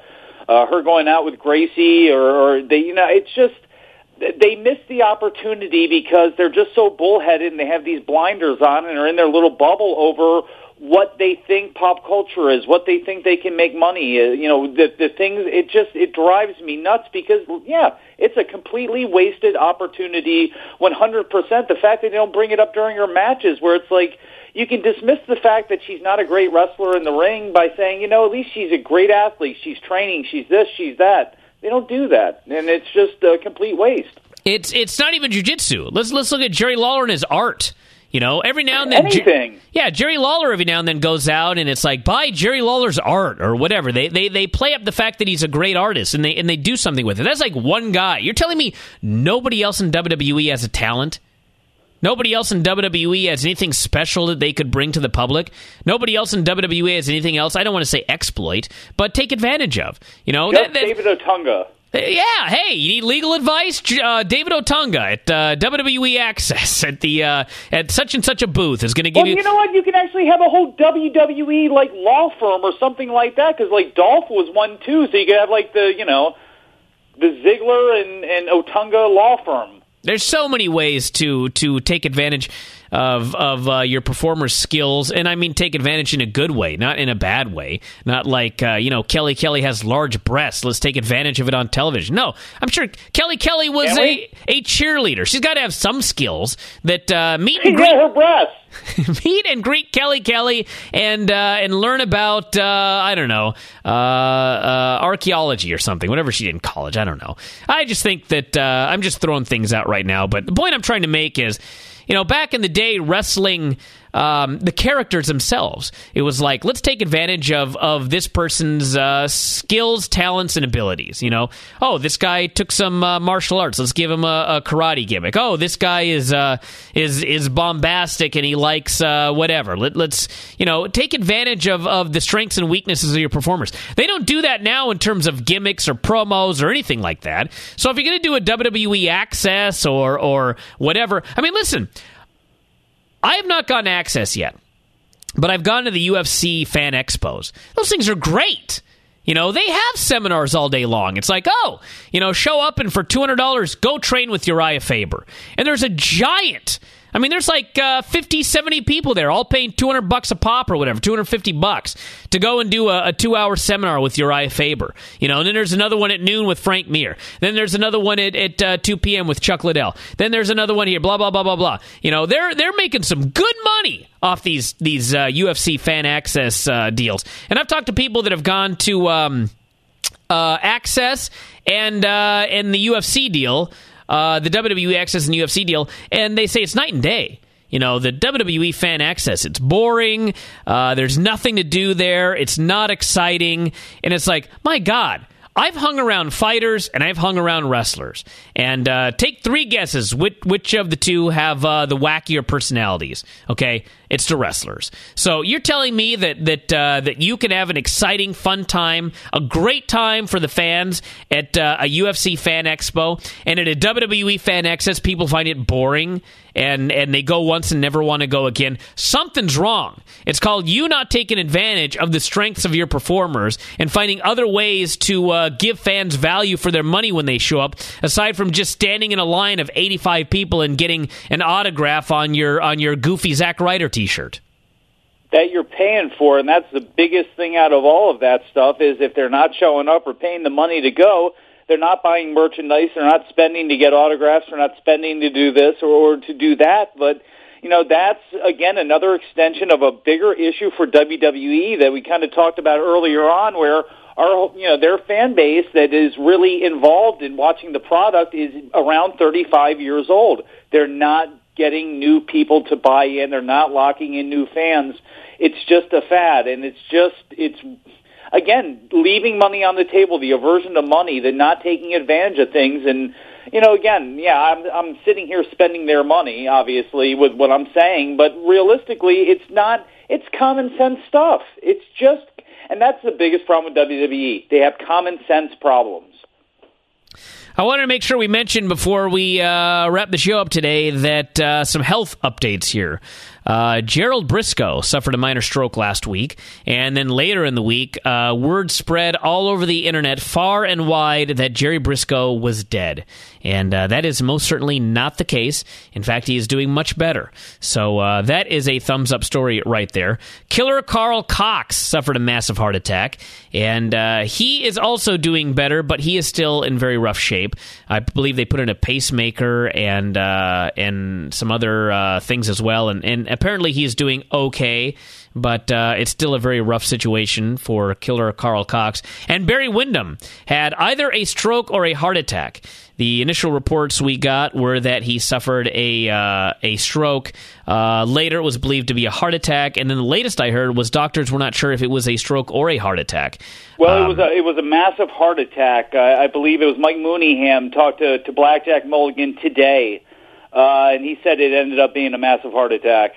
her going out with Gracie, or they, it's just they miss the opportunity because they're just so bullheaded and they have these blinders on and are in their little bubble over what they think pop culture is, what they think they can make money. The things, it drives me nuts because, it's a completely wasted opportunity 100%. The fact that they don't bring it up during her matches where it's like, you can dismiss the fact that she's not a great wrestler in the ring by saying, at least she's a great athlete, she's training, she's this, she's that. They don't do that, and it's just a complete waste. It's not even jiu-jitsu. Let's look at Jerry Lawler and his art. Every now and then... Anything. Jerry Lawler every now and then goes out and it's like, buy Jerry Lawler's art or whatever. They play up the fact that he's a great artist and they do something with it. That's like one guy. You're telling me nobody else in WWE has a talent? Nobody else in WWE has anything special that they could bring to the public? Nobody else in WWE has anything else, I don't want to say exploit, but take advantage of? David Otunga. Yeah, hey, you need legal advice? David Otunga at WWE Access at such and such a booth is going to give you... Well, you know what? You can actually have a whole WWE law firm or something like that because Dolph was one too, so you could have the Ziggler and Otunga law firm. There's so many ways to take advantage of your performer's skills, and I mean take advantage in a good way, not in a bad way. Not like Kelly has large breasts. Let's take advantage of it on television. No, I'm sure Kelly was a cheerleader. She's got to have some skills that meet and greet her breasts. Meet and greet Kelly and learn about archaeology or something, whatever she did in college. I don't know. I just think that I'm just throwing things out right now, but the point I'm trying to make is, back in the day, wrestling, the characters themselves, it was like, let's take advantage of this person's skills, talents, and abilities. Oh, this guy took some martial arts. Let's give him a karate gimmick. Oh, this guy is bombastic and he likes whatever. Let's take advantage of the strengths and weaknesses of your performers. They don't do that now in terms of gimmicks or promos or anything like that. So if you're going to do a WWE Access or whatever, I mean, listen, I have not gotten access yet, but I've gone to the UFC fan expos. Those things are great. They have seminars all day long. It's like, show up and for $200, go train with Uriah Faber. And there's a giant... I mean, there's like 50, 70 people there, all paying $200 a pop or whatever, $250 to go and do a 2-hour seminar with Uriah Faber. And then there's another one at noon with Frank Mir. Then there's another one at 2 p.m. with Chuck Liddell. Then there's another one here, blah, blah, blah, blah, blah. They're making some good money off these UFC fan access deals. And I've talked to people that have gone to Access and the UFC deal. the WWE Access and UFC deal, and they say it's night and day. You know, the WWE Fan Access, it's boring. There's nothing to do there. It's not exciting. And it's like, my God, I've hung around fighters and I've hung around wrestlers. And take 3 guesses which of the two have the wackier personalities. Okay, it's the wrestlers. So you're telling me that you can have an exciting, fun time, a great time for the fans at a UFC Fan Expo, and at a WWE Fan Access, people find it boring and they go once and never want to go again. Something's wrong. It's called you not taking advantage of the strengths of your performers and finding other ways to give fans value for their money when they show up, aside from just standing in a line of 85 people and getting an autograph on your goofy Zack Ryder t-shirt. That you're paying for, and that's the biggest thing out of all of that stuff, is if they're not showing up or paying the money to go, they're not buying merchandise, they're not spending to get autographs, they're not spending to do this or to do that. But, you know, that's, again, another extension of a bigger issue for WWE that we kind of talked about earlier on, where their fan base that is really involved in watching the product is around 35 years old. They're not getting new people to buy in. They're not locking in new fans. It's just a fad, and it's again, leaving money on the table, the aversion to money, the not taking advantage of things. And, you know, again, yeah, I'm sitting here spending their money, obviously, with what I'm saying, but realistically, it's common sense stuff. It's just, and that's the biggest problem with WWE. They have common sense problems. I wanted to make sure we mentioned before we wrap the show up today that some health updates here. Gerald Briscoe suffered a minor stroke last week, and then later in the week, word spread all over the internet far and wide that Jerry Briscoe was dead. And that is most certainly not the case. In fact, he is doing much better. So that is a thumbs-up story right there. Killer Carl Cox suffered a massive heart attack, and he is also doing better, but he is still in very rough shape. I believe they put in a pacemaker and some other things as well, and apparently he is doing okay, but it's still a very rough situation for Killer Carl Cox. And Barry Windham had either a stroke or a heart attack. The initial reports we got were that he suffered a stroke. Later, it was believed to be a heart attack, and then the latest I heard was doctors were not sure if it was a stroke or a heart attack. Well, it was a massive heart attack. I believe it was Mike Mooneyham talked to Blackjack Mulligan today, and he said it ended up being a massive heart attack.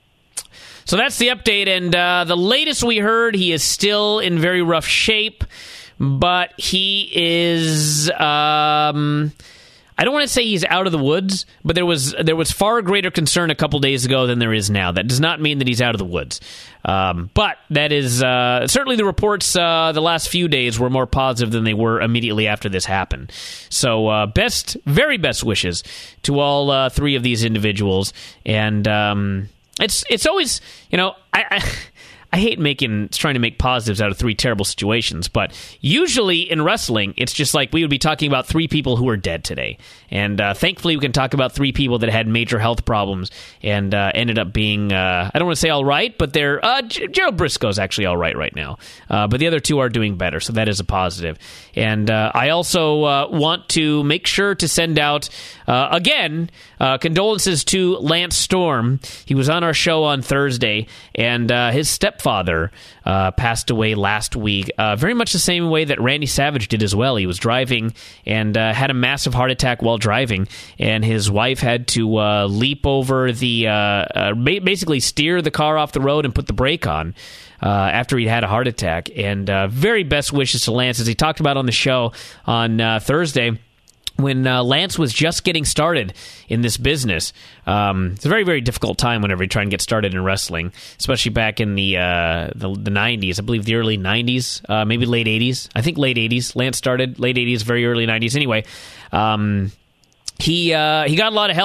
So that's the update, and the latest we heard, he is still in very rough shape, but he is, I don't want to say he's out of the woods, but there was far greater concern a couple days ago than there is now. That does not mean that he's out of the woods. But that is, certainly the reports the last few days were more positive than they were immediately after this happened. So very best wishes to all 3 of these individuals, and it's always, you know, I hate trying to make positives out of 3 terrible situations, but usually in wrestling, it's just like we would be talking about 3 people who are dead today. And thankfully, we can talk about 3 people that had major health problems and ended up being, I don't want to say all right, but they're, Gerald Briscoe's actually all right now. But the other 2 are doing better, so that is a positive. And I also want to make sure to send out, again, condolences to Lance Storm. He was on our show on Thursday, and his stepfather passed away last week, very much the same way that Randy Savage did as well. He was driving and had a massive heart attack while driving, and his wife had to leap over basically steer the car off the road and put the brake on after he'd had a heart attack. And very best wishes to Lance, as he talked about on the show on Thursday. When Lance was just getting started in this business, it's a very, very difficult time whenever you try and get started in wrestling, especially back in the 90s. I believe the early 90s, maybe late 80s. I think late 80s. Lance started late 80s, very early 90s. Anyway, he got a lot of help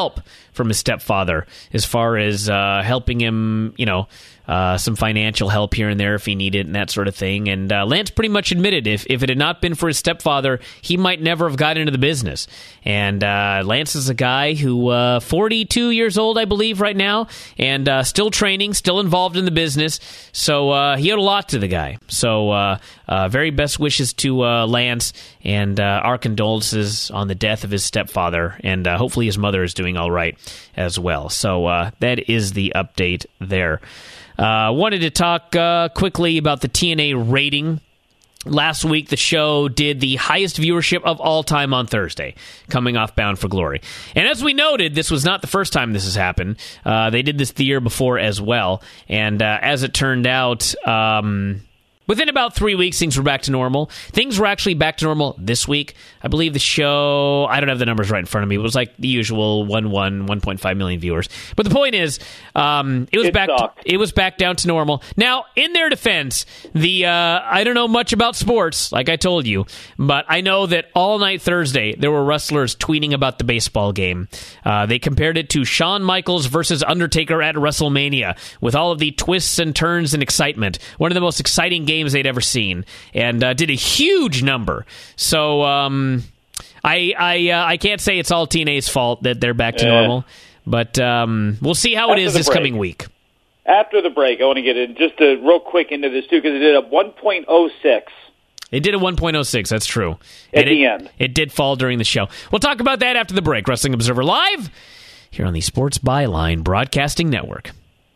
from his stepfather as far as helping him, some financial help here and there if he needed and that sort of thing. And Lance pretty much admitted if it had not been for his stepfather, he might never have got into the business. And Lance is a guy who 42 years old, I believe, right now, and still training, still involved in the business. So he owed a lot to the guy. So very best wishes to Lance, and our condolences on the death of his stepfather. And hopefully his mother is doing all right as well. So that is the update there. Wanted to talk quickly about the TNA rating. Last week, the show did the highest viewership of all time on Thursday, coming off Bound for Glory. And as we noted, this was not the first time this has happened. They did this the year before as well. And as it turned out, within about 3 weeks, things were back to normal. Things were actually back to normal this week. I believe the show, I don't have the numbers right in front of me, it was like the usual 1.5 million viewers. But the point is, it was back down to normal. Now, in their defense, I don't know much about sports, like I told you, but I know that all night Thursday, there were wrestlers tweeting about the baseball game. They compared it to Shawn Michaels versus Undertaker at WrestleMania, with all of the twists and turns and excitement. One of the most exciting games they'd ever seen, and did a huge number. So I can't say it's all TNA's fault that they're back to normal, but we'll see how it is this coming week. After the break, I want to get in just real quick into this too, because it did a 1.06. It did a 1.06, that's true. At the end. It did fall during the show. We'll talk about that after the break. Wrestling Observer Live here on the Sports Byline Broadcasting Network.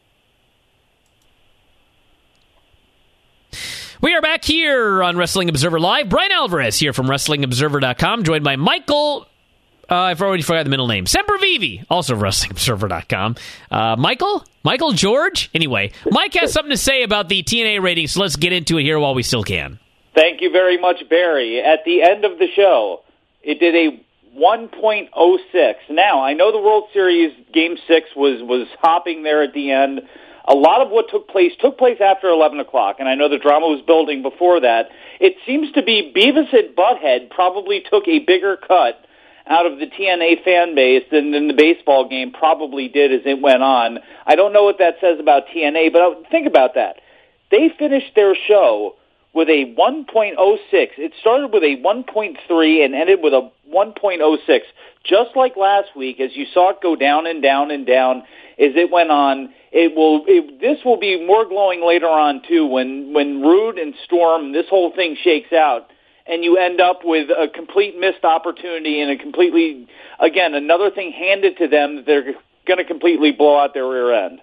We are back here on Wrestling Observer Live. Brian Alvarez here from WrestlingObserver.com, joined by Michael, I've already forgot the middle name, Sempervive, also of WrestlingObserver.com. Michael George? Anyway, Mike has something to say about the TNA ratings, so let's get into it here while we still can. Thank you very much, Barry. At the end of the show, it did a 1.06. Now, I know the World Series Game 6 was hopping there at the end. A lot of what took place after 11 o'clock, and I know the drama was building before that. It seems to be Beavis and Butthead probably took a bigger cut out of the TNA fan base than the baseball game probably did as it went on. I don't know what that says about TNA, but think about that. They finished their show with a 1.06. It started with a 1.3 and ended with a 1.06. Just like last week, as you saw it go down and down and down as it went on. This will be more glowing later on, too, when Rude and Storm, this whole thing shakes out, and you end up with a complete missed opportunity and another thing handed to them that they're going to completely blow out their rear end.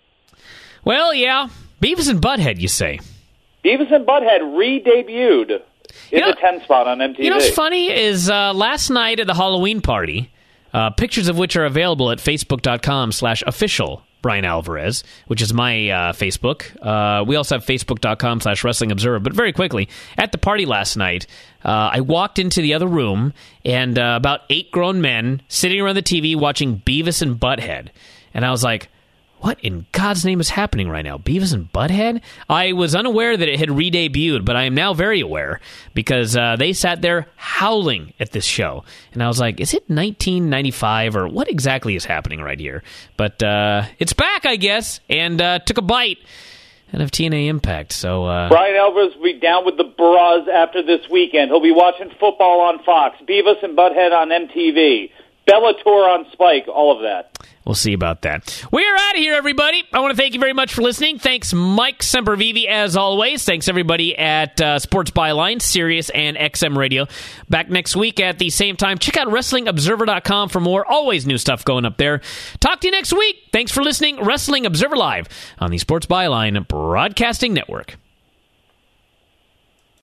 Well, yeah. Beavis and Butthead, you say? Beavis and Butthead re-debuted in the 10 spot on MTV. You know what's funny is last night at the Halloween party, pictures of which are available at facebook.com/official Brian Alvarez, which is my Facebook. We also have facebook.com/Wrestling Observer. But very quickly, at the party last night, I walked into the other room, and about 8 grown men sitting around the TV watching Beavis and Butthead. And I was like, what in God's name is happening right now? Beavis and Butthead? I was unaware that it had re-debuted, but I am now very aware because they sat there howling at this show. And I was like, is it 1995 or what exactly is happening right here? But it's back, I guess, and took a bite out of TNA Impact. So Brian Alvarez will be down with the bras after this weekend. He'll be watching football on Fox, Beavis and Butthead on MTV, Bellator on Spike, all of that. We'll see about that. We are out of here, everybody. I want to thank you very much for listening. Thanks, Mike Sempervive, as always. Thanks, everybody at Sports Byline, Sirius, and XM Radio. Back next week at the same time. Check out WrestlingObserver.com for more. Always new stuff going up there. Talk to you next week. Thanks for listening. Wrestling Observer Live on the Sports Byline Broadcasting Network.